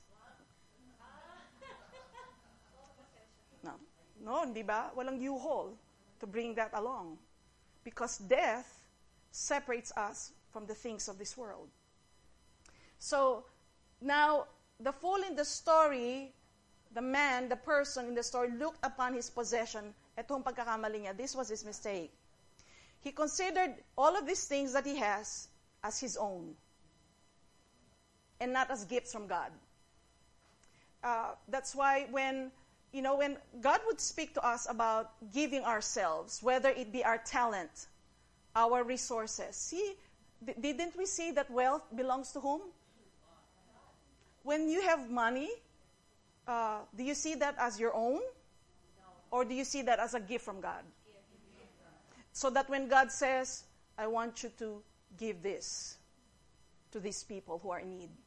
No, di ba? Walang U-Haul to bring that along. Because death separates us from the things of this world. So, now, the fool in the story, the person in the story, looked upon his possession. Etong pagkakamali niya, this was his mistake. He considered all of these things that he has as his own. And not as gifts from God. That's why when God would speak to us about giving ourselves, whether it be our talent, our resources. Didn't we see that wealth belongs to whom? When you have money, do you see that as your own? Or do you see that as a gift from God? So that when God says, "I want you to give this to these people who are in need."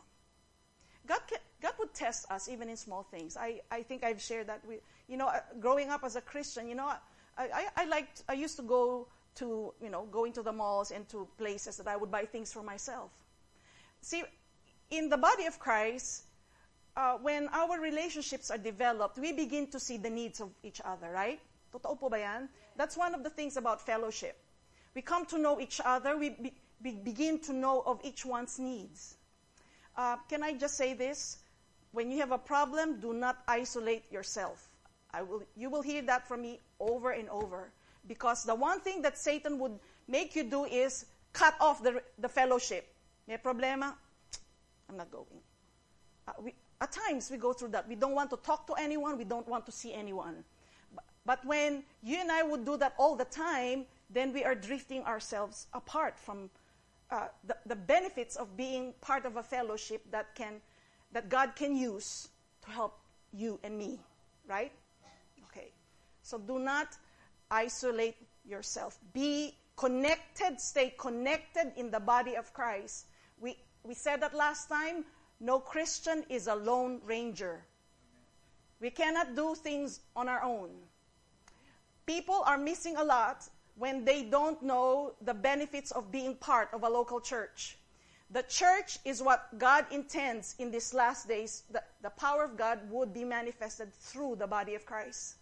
God would test us even in small things. I think I've shared that with, growing up as a Christian, I used to go to, going to the malls and to places that I would buy things for myself. See, in the body of Christ, when our relationships are developed, we begin to see the needs of each other, right? Totoo po ba yan? That's one of the things about fellowship. We come to know each other. we begin to know of each one's needs. Can I just say this? When you have a problem, do not isolate yourself. You will hear that from me over and over. Because the one thing that Satan would make you do is cut off the fellowship. May problema? I'm not going. At times we go through that. We don't want to talk to anyone. We don't want to see anyone. But when you and I would do that all the time, then we are drifting ourselves apart from the benefits of being part of a fellowship that God can use to help you and me, right? Okay. So do not isolate yourself. Be connected, stay connected in the body of Christ. We said that last time, no Christian is a lone ranger. We cannot do things on our own. People are missing a lot when they don't know the benefits of being part of a local church. The church is what God intends in these last days. The power of God would be manifested through the body of Christ.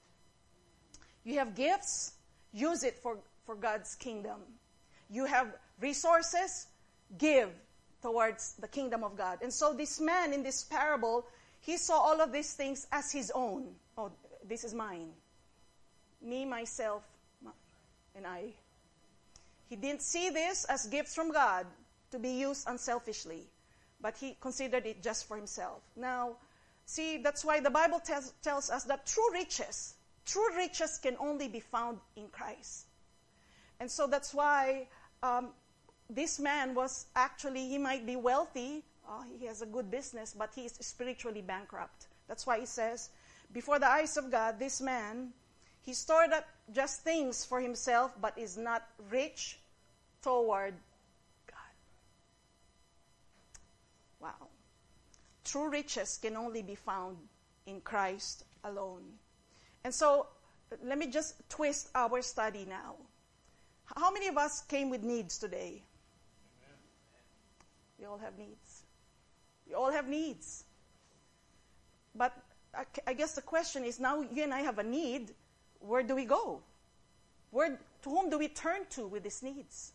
You have gifts, use it for God's kingdom. You have resources, give towards the kingdom of God. And so this man in this parable, he saw all of these things as his own. Oh, this is mine. Me, myself, and I. He didn't see this as gifts from God to be used unselfishly, but he considered it just for himself. Now, see, that's why the Bible tells us that true riches can only be found in Christ. And so that's why this man was actually, he might be wealthy, he has a good business, but he is spiritually bankrupt. That's why he says, before the eyes of God, this man, he stored up just things for himself, but is not rich toward God. Wow. True riches can only be found in Christ alone. And so, let me just twist our study now. How many of us came with needs today? Amen. We all have needs. We all have needs. But I guess the question is, now you and I have a need, where do we go? To whom do we turn to with these needs?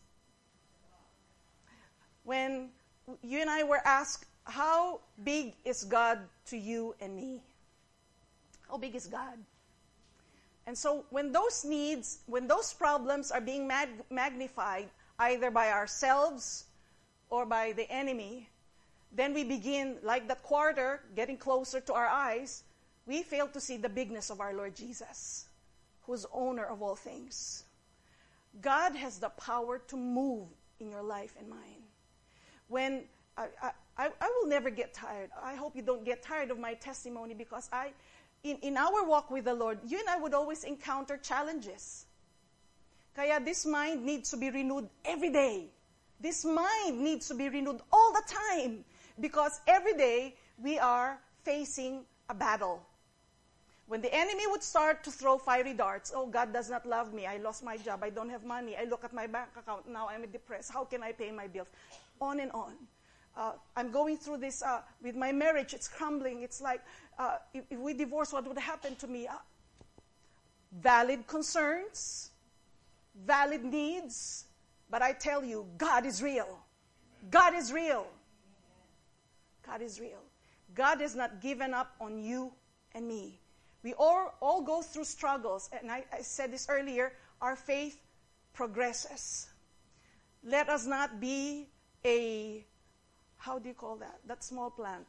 When you and I were asked, how big is God to you and me? How big is God? And so when those needs, when those problems are being magnified, either by ourselves or by the enemy, then we begin, like that quarter, getting closer to our eyes, we fail to see the bigness of our Lord Jesus, who's owner of all things. God has the power to move in your life and mine. When I will never get tired. I hope you don't get tired of my testimony, because in our walk with the Lord, you and I would always encounter challenges. Kaya this mind needs to be renewed every day. This mind needs to be renewed all the time, because every day we are facing a battle. When the enemy would start to throw fiery darts, oh, God does not love me, I lost my job, I don't have money, I look at my bank account, now I'm depressed, how can I pay my bills? On and on. I'm going through this with my marriage, it's crumbling, it's like, if we divorce, what would happen to me? Valid concerns, valid needs, but I tell you, God is real. God is real. God is real. God has not given up on you and me. We all go through struggles, and I said this earlier, our faith progresses. Let us not be how do you call that? That small plant.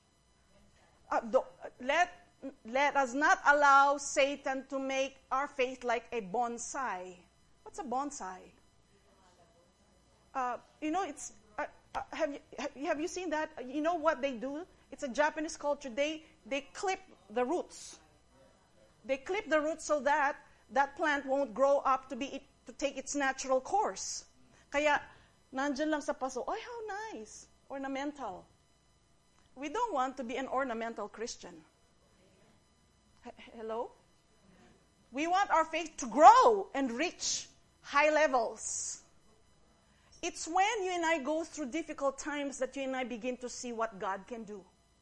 Let us not allow Satan to make our faith like a bonsai. What's a bonsai? It's have you seen that? You know what they do? It's a Japanese culture. They clip the roots. They clip the roots so that plant won't grow up to take its natural course. Kaya nandyan lang sa paso. Oh, how nice! Ornamental. We don't want to be an ornamental Christian. Hello? We want our faith to grow and reach high levels. It's when you and I go through difficult times that you and I begin to see what God can do.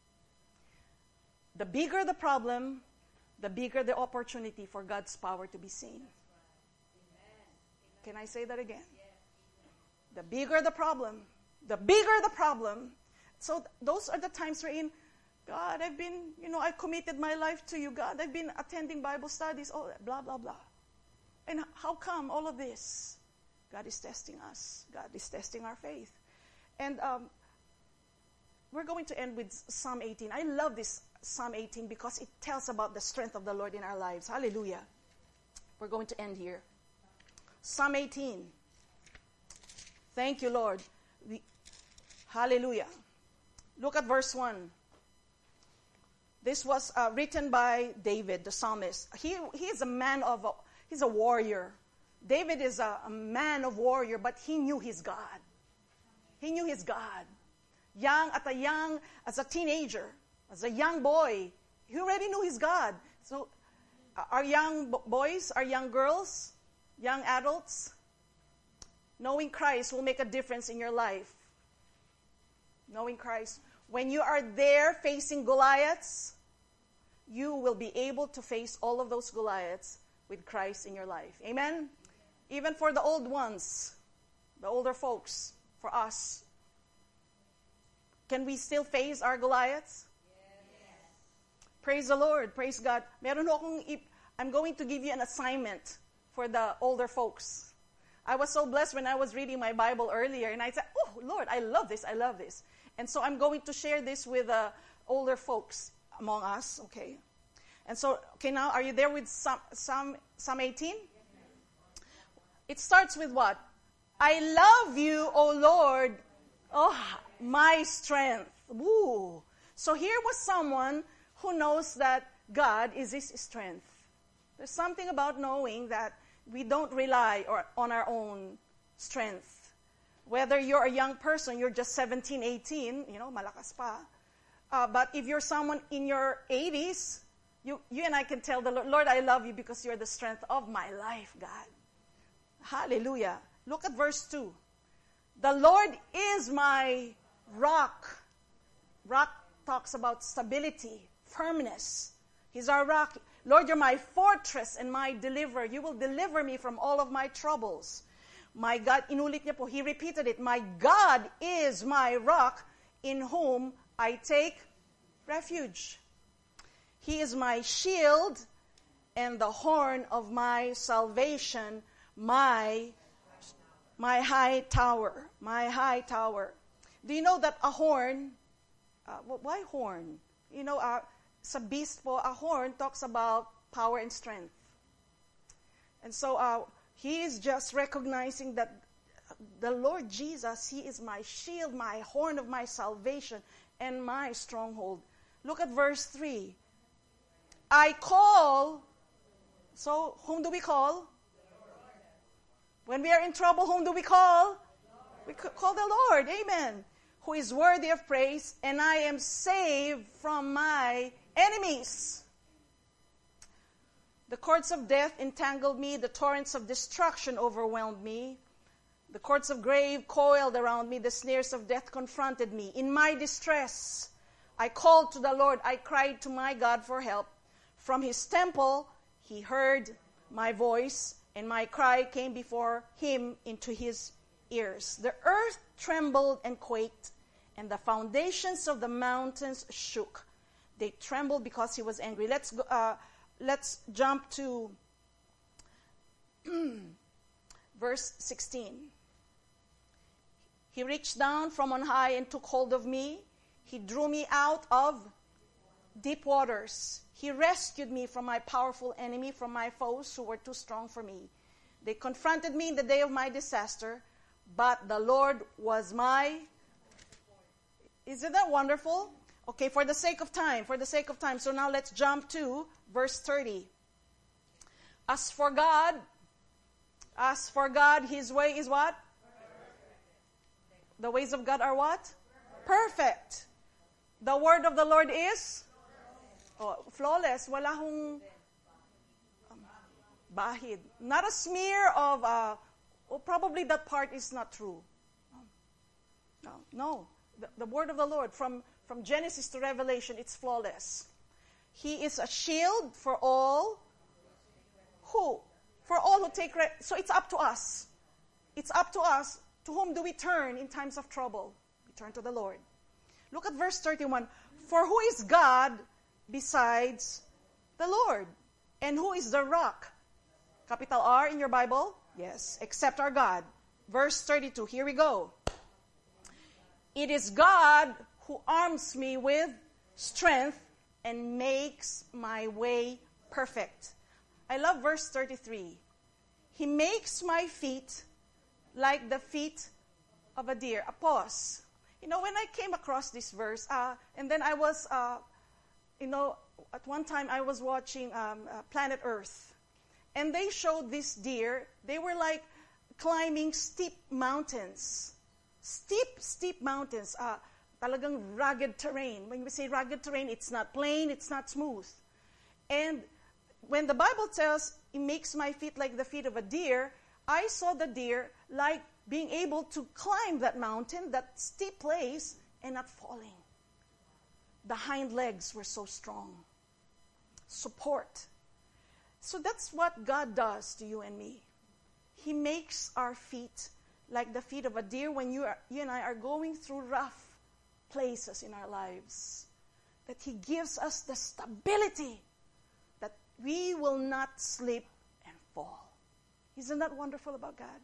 The bigger the problem, the bigger the opportunity for God's power to be seen. Can I say that again? the bigger the problem. The bigger the problem. So those are the times we're in, God, I committed my life to you. God, I've been attending Bible studies, all that, blah, blah, blah. And how come all of this? God is testing us. God is testing our faith. And we're going to end with Psalm 18. I love this Psalm 18 because it tells about the strength of the Lord in our lives. Hallelujah. We're going to end here. Psalm 18. Thank you, Lord. Hallelujah. Look at verse 1. This was written by David, the psalmist. He is a man he's a warrior. David is a man of warrior, but he knew his God. He knew his God. As a teenager, as a young boy, he already knew his God. So, our young boys, our young girls, young adults, knowing Christ will make a difference in your life. Knowing Christ. When you are there facing Goliaths, you will be able to face all of those Goliaths with Christ in your life. Amen? Even for the old ones, the older folks, for us. Can we still face our Goliaths? Yes. Praise the Lord. Praise God. I'm going to give you an assignment for the older folks. I was so blessed when I was reading my Bible earlier, and I said, oh, Lord, I love this. I love this. And so I'm going to share this with older folks among us, okay? And so, okay, now, are you there with Psalm 18? It starts with what? I love you, O Lord, oh, my strength. Woo. So here was someone who knows that God is his strength. There's something about knowing that we don't rely on our own strength. Whether you're a young person, you're just 17, 18, malakas pa. But if you're someone in your 80s, you and I can tell the Lord, Lord, I love you because you're the strength of my life, God. Hallelujah. Look at verse 2. The Lord is my rock. Rock talks about stability, firmness. He's our rock. Lord, you're my fortress and my deliverer. You will deliver me from all of my troubles. My God, inulit niya po, he repeated it. My God is my rock in whom I take refuge. He is my shield and the horn of my salvation, my high tower. My high tower. Do you know that a horn, why horn? Sa beast po, a horn talks about power and strength. And so he is just recognizing that the Lord Jesus, he is my shield, my horn of my salvation, and my stronghold. Look at verse 3. I call, so whom do we call? When we are in trouble, whom do we call? We call the Lord, amen. Who is worthy of praise, and I am saved from my enemies. The cords of death entangled me, the torrents of destruction overwhelmed me. The cords of grave coiled around me, the snares of death confronted me. In my distress, I called to the Lord, I cried to my God for help. From his temple, he heard my voice, and my cry came before him into his ears. The earth trembled and quaked, and the foundations of the mountains shook. They trembled because he was angry. Let's jump to verse 16. He reached down from on high and took hold of me. He drew me out of deep waters. He rescued me from my powerful enemy, from my foes who were too strong for me. They confronted me in the day of my disaster, but the Lord was my... Isn't that wonderful? Okay, for the sake of time. So now let's jump to verse 30. As for God, his way is what? The ways of God are what? Perfect. The word of the Lord is? Flawless. Wala hong bahid. Not a smear of, probably that part is not true. No. The word of the Lord from Genesis to Revelation, it's flawless. He is a shield for all who? For all who take... So it's up to us. It's up to us To whom do we turn in times of trouble? We turn to the Lord. Look at verse 31. For who is God besides the Lord? And who is the rock? Capital R in your Bible? Yes, except our God. Verse 32, here we go. It is God who arms me with strength and makes my way perfect. I love verse 33. He makes my feet like the feet of a deer. A pause. When I came across this verse, and then I was, at one time I was watching Planet Earth. And they showed this deer. They were like climbing steep mountains. Steep mountains. Talagang rugged terrain. When we say rugged terrain, it's not plain, it's not smooth. And when the Bible tells, it makes my feet like the feet of a deer, I saw the deer like being able to climb that mountain, that steep place, and not falling. The hind legs were so strong. Support. So that's what God does to you and me. He makes our feet like the feet of a deer when you and I are going through rough places in our lives. That He gives us the stability that we will not slip and fall. Isn't that wonderful about God?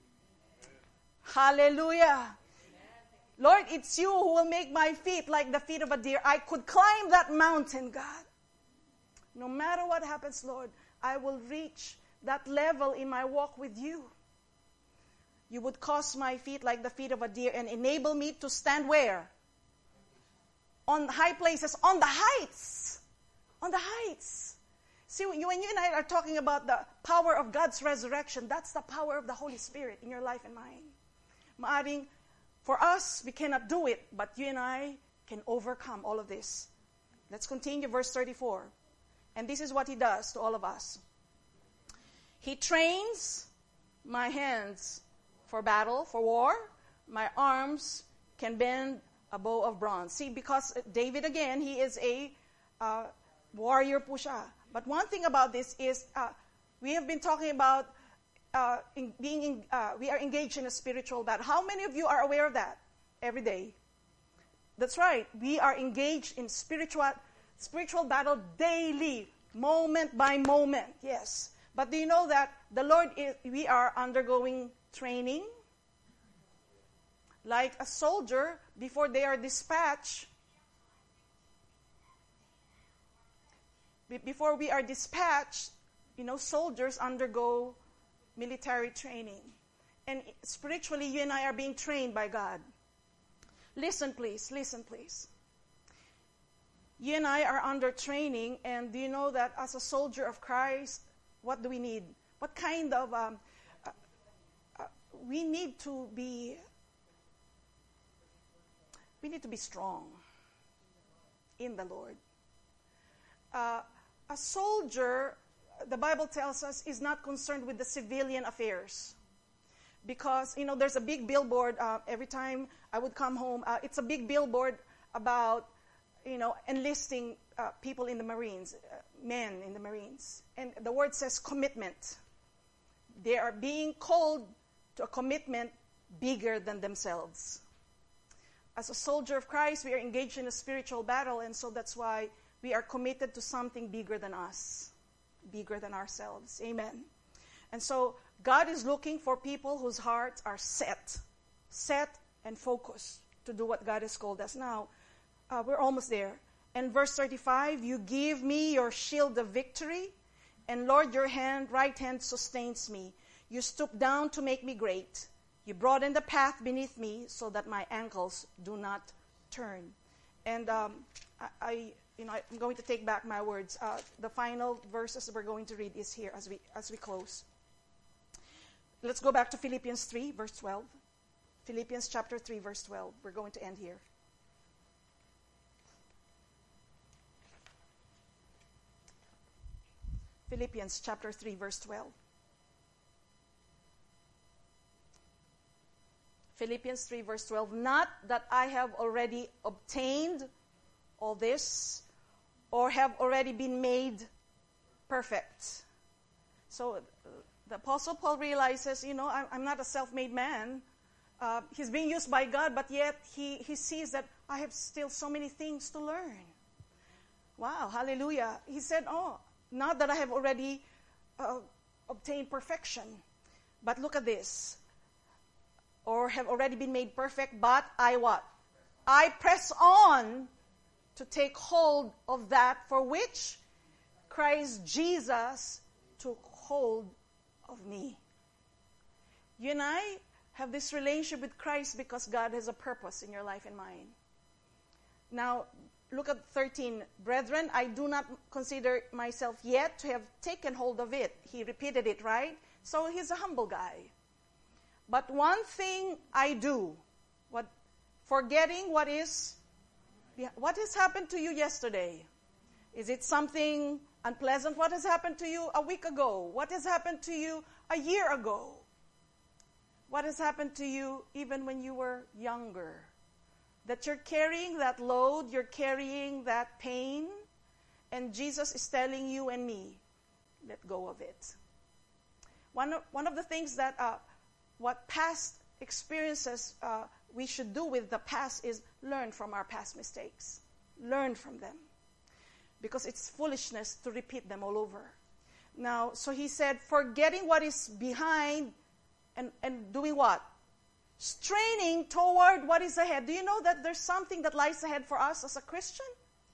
Hallelujah. Lord, it's you who will make my feet like the feet of a deer. I could climb that mountain, God. No matter what happens, Lord, I will reach that level in my walk with you. You would cause my feet like the feet of a deer and enable me to stand where? On high places, on the heights. On the heights. See, when you and I are talking about the power of God's resurrection, that's the power of the Holy Spirit in your life and mine. Maaring, for us, we cannot do it, but you and I can overcome all of this. Let's continue, verse 34. And this is what He does to all of us. He trains my hands for battle, for war. My arms can bend a bow of bronze. See, because David, again, he is a warrior po siya. But one thing about this is we have been talking about we are engaged in a spiritual battle. How many of you are aware of that every day? That's right. We are engaged in spiritual battle daily, moment by moment. Yes. But do you know that the Lord we are undergoing training? Like a soldier, before they are dispatched, before we are dispatched, soldiers undergo military training. And spiritually, you and I are being trained by God. Listen, please. You and I are under training, and do you know that as a soldier of Christ, what do we need? What kind of, we need to be strong in the Lord. A soldier, the Bible tells us, is not concerned with the civilian affairs. Because, there's a big billboard every time I would come home. It's a big billboard about, enlisting people in the Marines, men in the Marines. And the word says commitment. They are being called to a commitment bigger than themselves. As a soldier of Christ, we are engaged in a spiritual battle, and so that's why we are committed to something bigger than us, bigger than ourselves. Amen. And so God is looking for people whose hearts are set and focused to do what God has called us. Now, we're almost there. And verse 35, you give me your shield of victory, and Lord, your right hand sustains me. You stoop down to make me great. You broaden the path beneath me so that my ankles do not turn. And I'm going to take back my words. The final verses we're going to read is here as we close. Let's go back to Philippians 3, verse 12. Philippians chapter 3, verse 12. We're going to end here. Philippians chapter 3, verse 12. Philippians 3, verse 12. Not that I have already obtained all this or have already been made perfect. So the Apostle Paul realizes, I'm not a self-made man. he's being used by God, but yet he sees that I have still so many things to learn. Wow, hallelujah. He said, not that I have already obtained perfection, but look at this. Or have already been made perfect, but I what? I press on to take hold of that for which Christ Jesus took hold of me. You and I have this relationship with Christ because God has a purpose in your life and mine. Now, look at 13. Brethren, I do not consider myself yet to have taken hold of it. He repeated it, right? So he's a humble guy. But one thing I do, forgetting what has happened to you yesterday? Is it something unpleasant? What has happened to you a week ago? What has happened to you a year ago? What has happened to you even when you were younger? That you're carrying that load, you're carrying that pain, and Jesus is telling you and me, let go of it. One of the things that what past experiences we should do with the past is learn from our past mistakes. Learn from them. Because it's foolishness to repeat them all over. Now, so he said, forgetting what is behind and doing what? Straining toward what is ahead. Do you know that there's something that lies ahead for us as a Christian?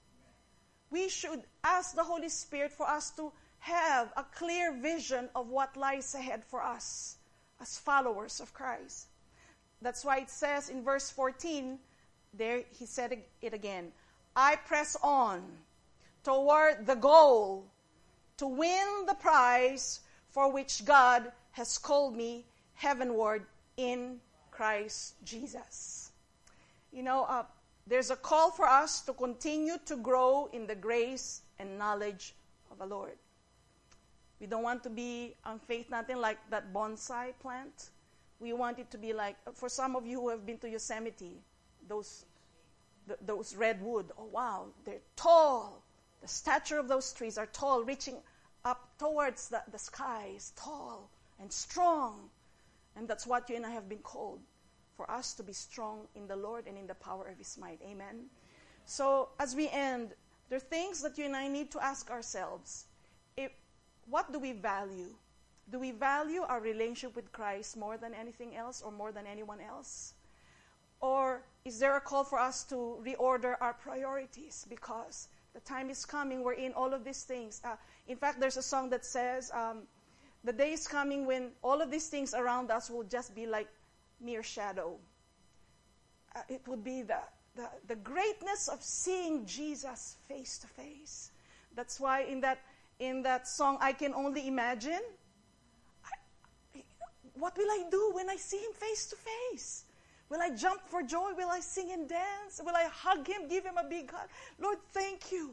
We should ask the Holy Spirit for us to have a clear vision of what lies ahead for us as followers of Christ. That's why it says in verse 14, there he said it again, I press on toward the goal to win the prize for which God has called me heavenward in Christ Jesus. You know, there's a call for us to continue to grow in the grace and knowledge of the Lord. We don't want to be on faith nothing like that bonsai plant. We want it to be like, for some of you who have been to Yosemite, those redwood, oh wow, they're tall. The stature of those trees are tall, reaching up towards the skies, tall and strong. And that's what you and I have been called, for us to be strong in the Lord and in the power of His might. Amen? So as we end, there are things that you and I need to ask ourselves. What do we value? Do we value our relationship with Christ more than anything else or more than anyone else? Or is there a call for us to reorder our priorities because the time is coming wherein all of these things, in fact, there's a song that says, the day is coming when all of these things around us will just be like mere shadow. It would be the greatness of seeing Jesus face to face. That's why in that song, I Can Only Imagine, what will I do when I see Him face to face? Will I jump for joy? Will I sing and dance? Will I hug Him, give Him a big hug? Lord, thank you.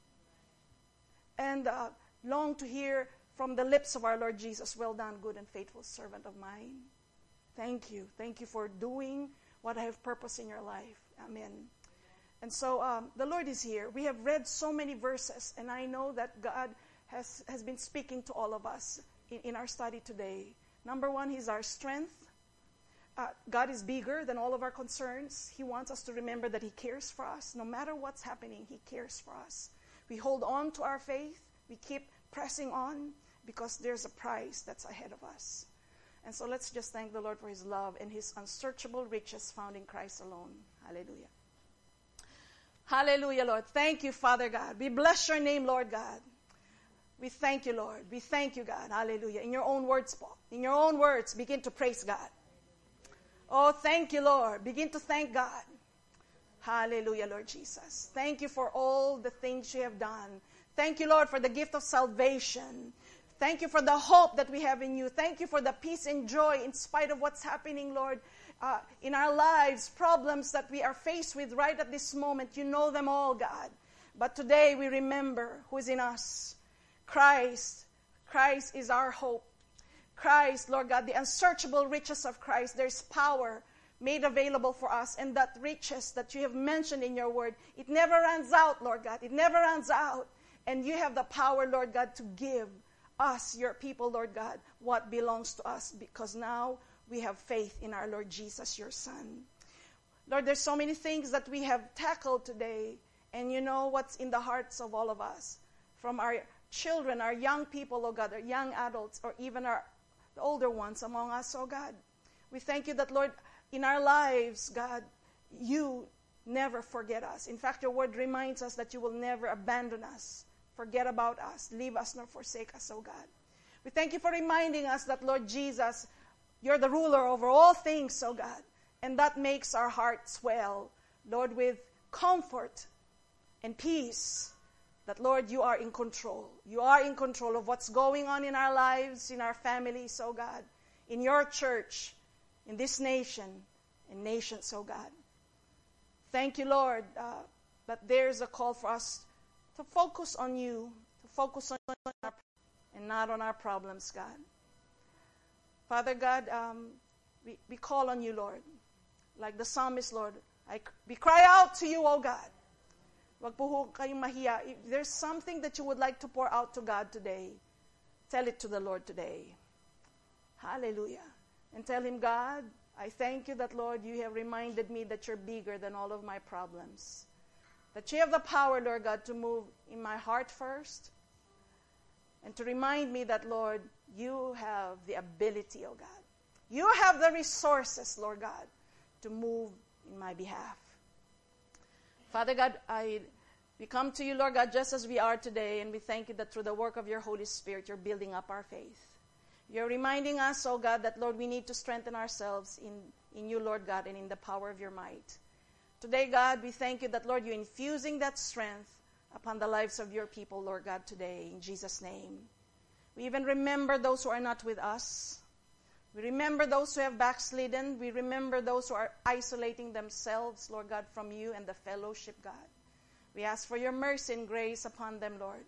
And long to hear from the lips of our Lord Jesus, well done, good and faithful servant of mine. Thank you. Thank you for doing what I have purpose in your life. Amen. And so the Lord is here. We have read so many verses, and I know that God has been speaking to all of us in our study today. Number one, He's our strength. God is bigger than all of our concerns. He wants us to remember that He cares for us. No matter what's happening, He cares for us. We hold on to our faith. We keep pressing on because there's a prize that's ahead of us. And so let's just thank the Lord for His love and His unsearchable riches found in Christ alone. Hallelujah. Hallelujah, Lord. Thank you, Father God. We bless your name, Lord God. We thank you, Lord. We thank you, God. Hallelujah. In your own words, Paul. In your own words, begin to praise God. Oh, thank you, Lord. Begin to thank God. Hallelujah, Lord Jesus. Thank you for all the things you have done. Thank you, Lord, for the gift of salvation. Thank you for the hope that we have in you. Thank you for the peace and joy in spite of what's happening, Lord, in our lives, problems that we are faced with right at this moment. You know them all, God. But today we remember who is in us. Christ. Christ is our hope. Christ, Lord God, the unsearchable riches of Christ. There's power made available for us. And that riches that you have mentioned in your word, it never runs out, Lord God. It never runs out. And you have the power, Lord God, to give us, your people, Lord God, what belongs to us. Because now we have faith in our Lord Jesus, your Son. Lord, there's so many things that we have tackled today, and you know what's in the hearts of all of us, from our children, our young people, oh God, our young adults, or even the older ones among us, oh God. We thank you that, Lord, in our lives, God, you never forget us. In fact, your word reminds us that you will never abandon us, forget about us, leave us, nor forsake us, oh God. We thank you for reminding us that, Lord Jesus, you're the ruler over all things, oh God. And that makes our hearts swell, Lord, with comfort and peace. That, Lord, you are in control. You are in control of what's going on in our lives, in our families, oh God, in your church, in this nation, and nations, oh God. Thank you, Lord, that there's a call for us to focus on you, to focus on our, and not on our problems, God. Father God, we call on you, Lord. Like the psalmist, Lord, we cry out to you, oh God. Wag po kayong mahiya. If there's something that you would like to pour out to God today, tell it to the Lord today. Hallelujah. And tell him, God, I thank you that, Lord, you have reminded me that you're bigger than all of my problems. That you have the power, Lord God, to move in my heart first. And to remind me that, Lord, you have the ability, oh God. You have the resources, Lord God, to move in my behalf. Father God, we come to you, Lord God, just as we are today, and we thank you that through the work of your Holy Spirit, you're building up our faith. You're reminding us, oh God, that, Lord, we need to strengthen ourselves in you, Lord God, and in the power of your might. Today, God, we thank you that, Lord, you're infusing that strength upon the lives of your people, Lord God, today, in Jesus' name. We even remember those who are not with us. We remember those who have backslidden. We remember those who are isolating themselves, Lord God, from you and the fellowship, God. We ask for your mercy and grace upon them, Lord.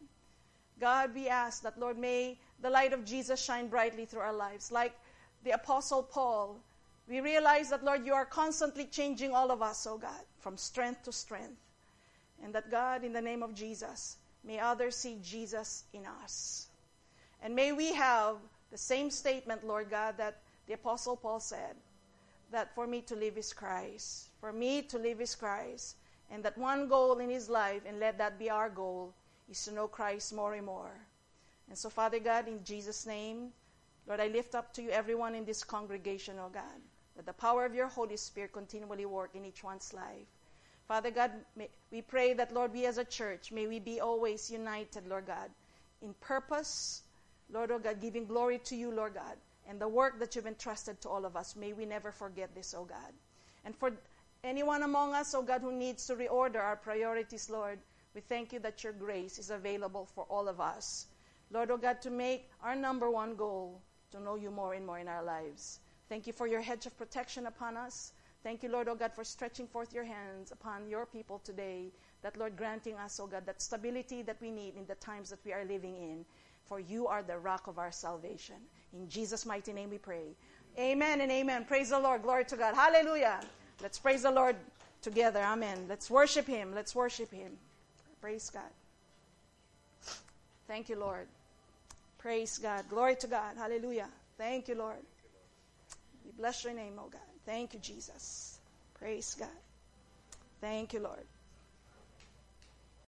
God, we ask that, Lord, may the light of Jesus shine brightly through our lives. Like the Apostle Paul, we realize that, Lord, you are constantly changing all of us, oh God, from strength to strength. And that, God, in the name of Jesus, may others see Jesus in us. And may we have the same statement, Lord God, that the Apostle Paul said, that for me to live is Christ. For me to live is Christ. And that one goal in his life, and let that be our goal, is to know Christ more and more. And so, Father God, in Jesus' name, Lord, I lift up to you everyone in this congregation, oh God, that the power of your Holy Spirit continually work in each one's life. Father God, we pray that, Lord, we as a church, may we be always united, Lord God, in purpose, Lord, oh God, giving glory to you, Lord God, and the work that you've entrusted to all of us. May we never forget this, oh God. And for anyone among us, oh God, who needs to reorder our priorities, Lord, we thank you that your grace is available for all of us. Lord, oh God, to make our number one goal to know you more and more in our lives. Thank you for your hedge of protection upon us. Thank you, Lord, oh God, for stretching forth your hands upon your people today. That, Lord, granting us, oh God, that stability that we need in the times that we are living in. For you are the rock of our salvation. In Jesus' mighty name we pray. Amen and amen. Praise the Lord. Glory to God. Hallelujah. Let's praise the Lord together. Amen. Let's worship him. Let's worship him. Praise God. Thank you, Lord. Praise God. Glory to God. Hallelujah. Thank you, Lord. We bless your name, oh God. Thank you, Jesus. Praise God. Thank you, Lord.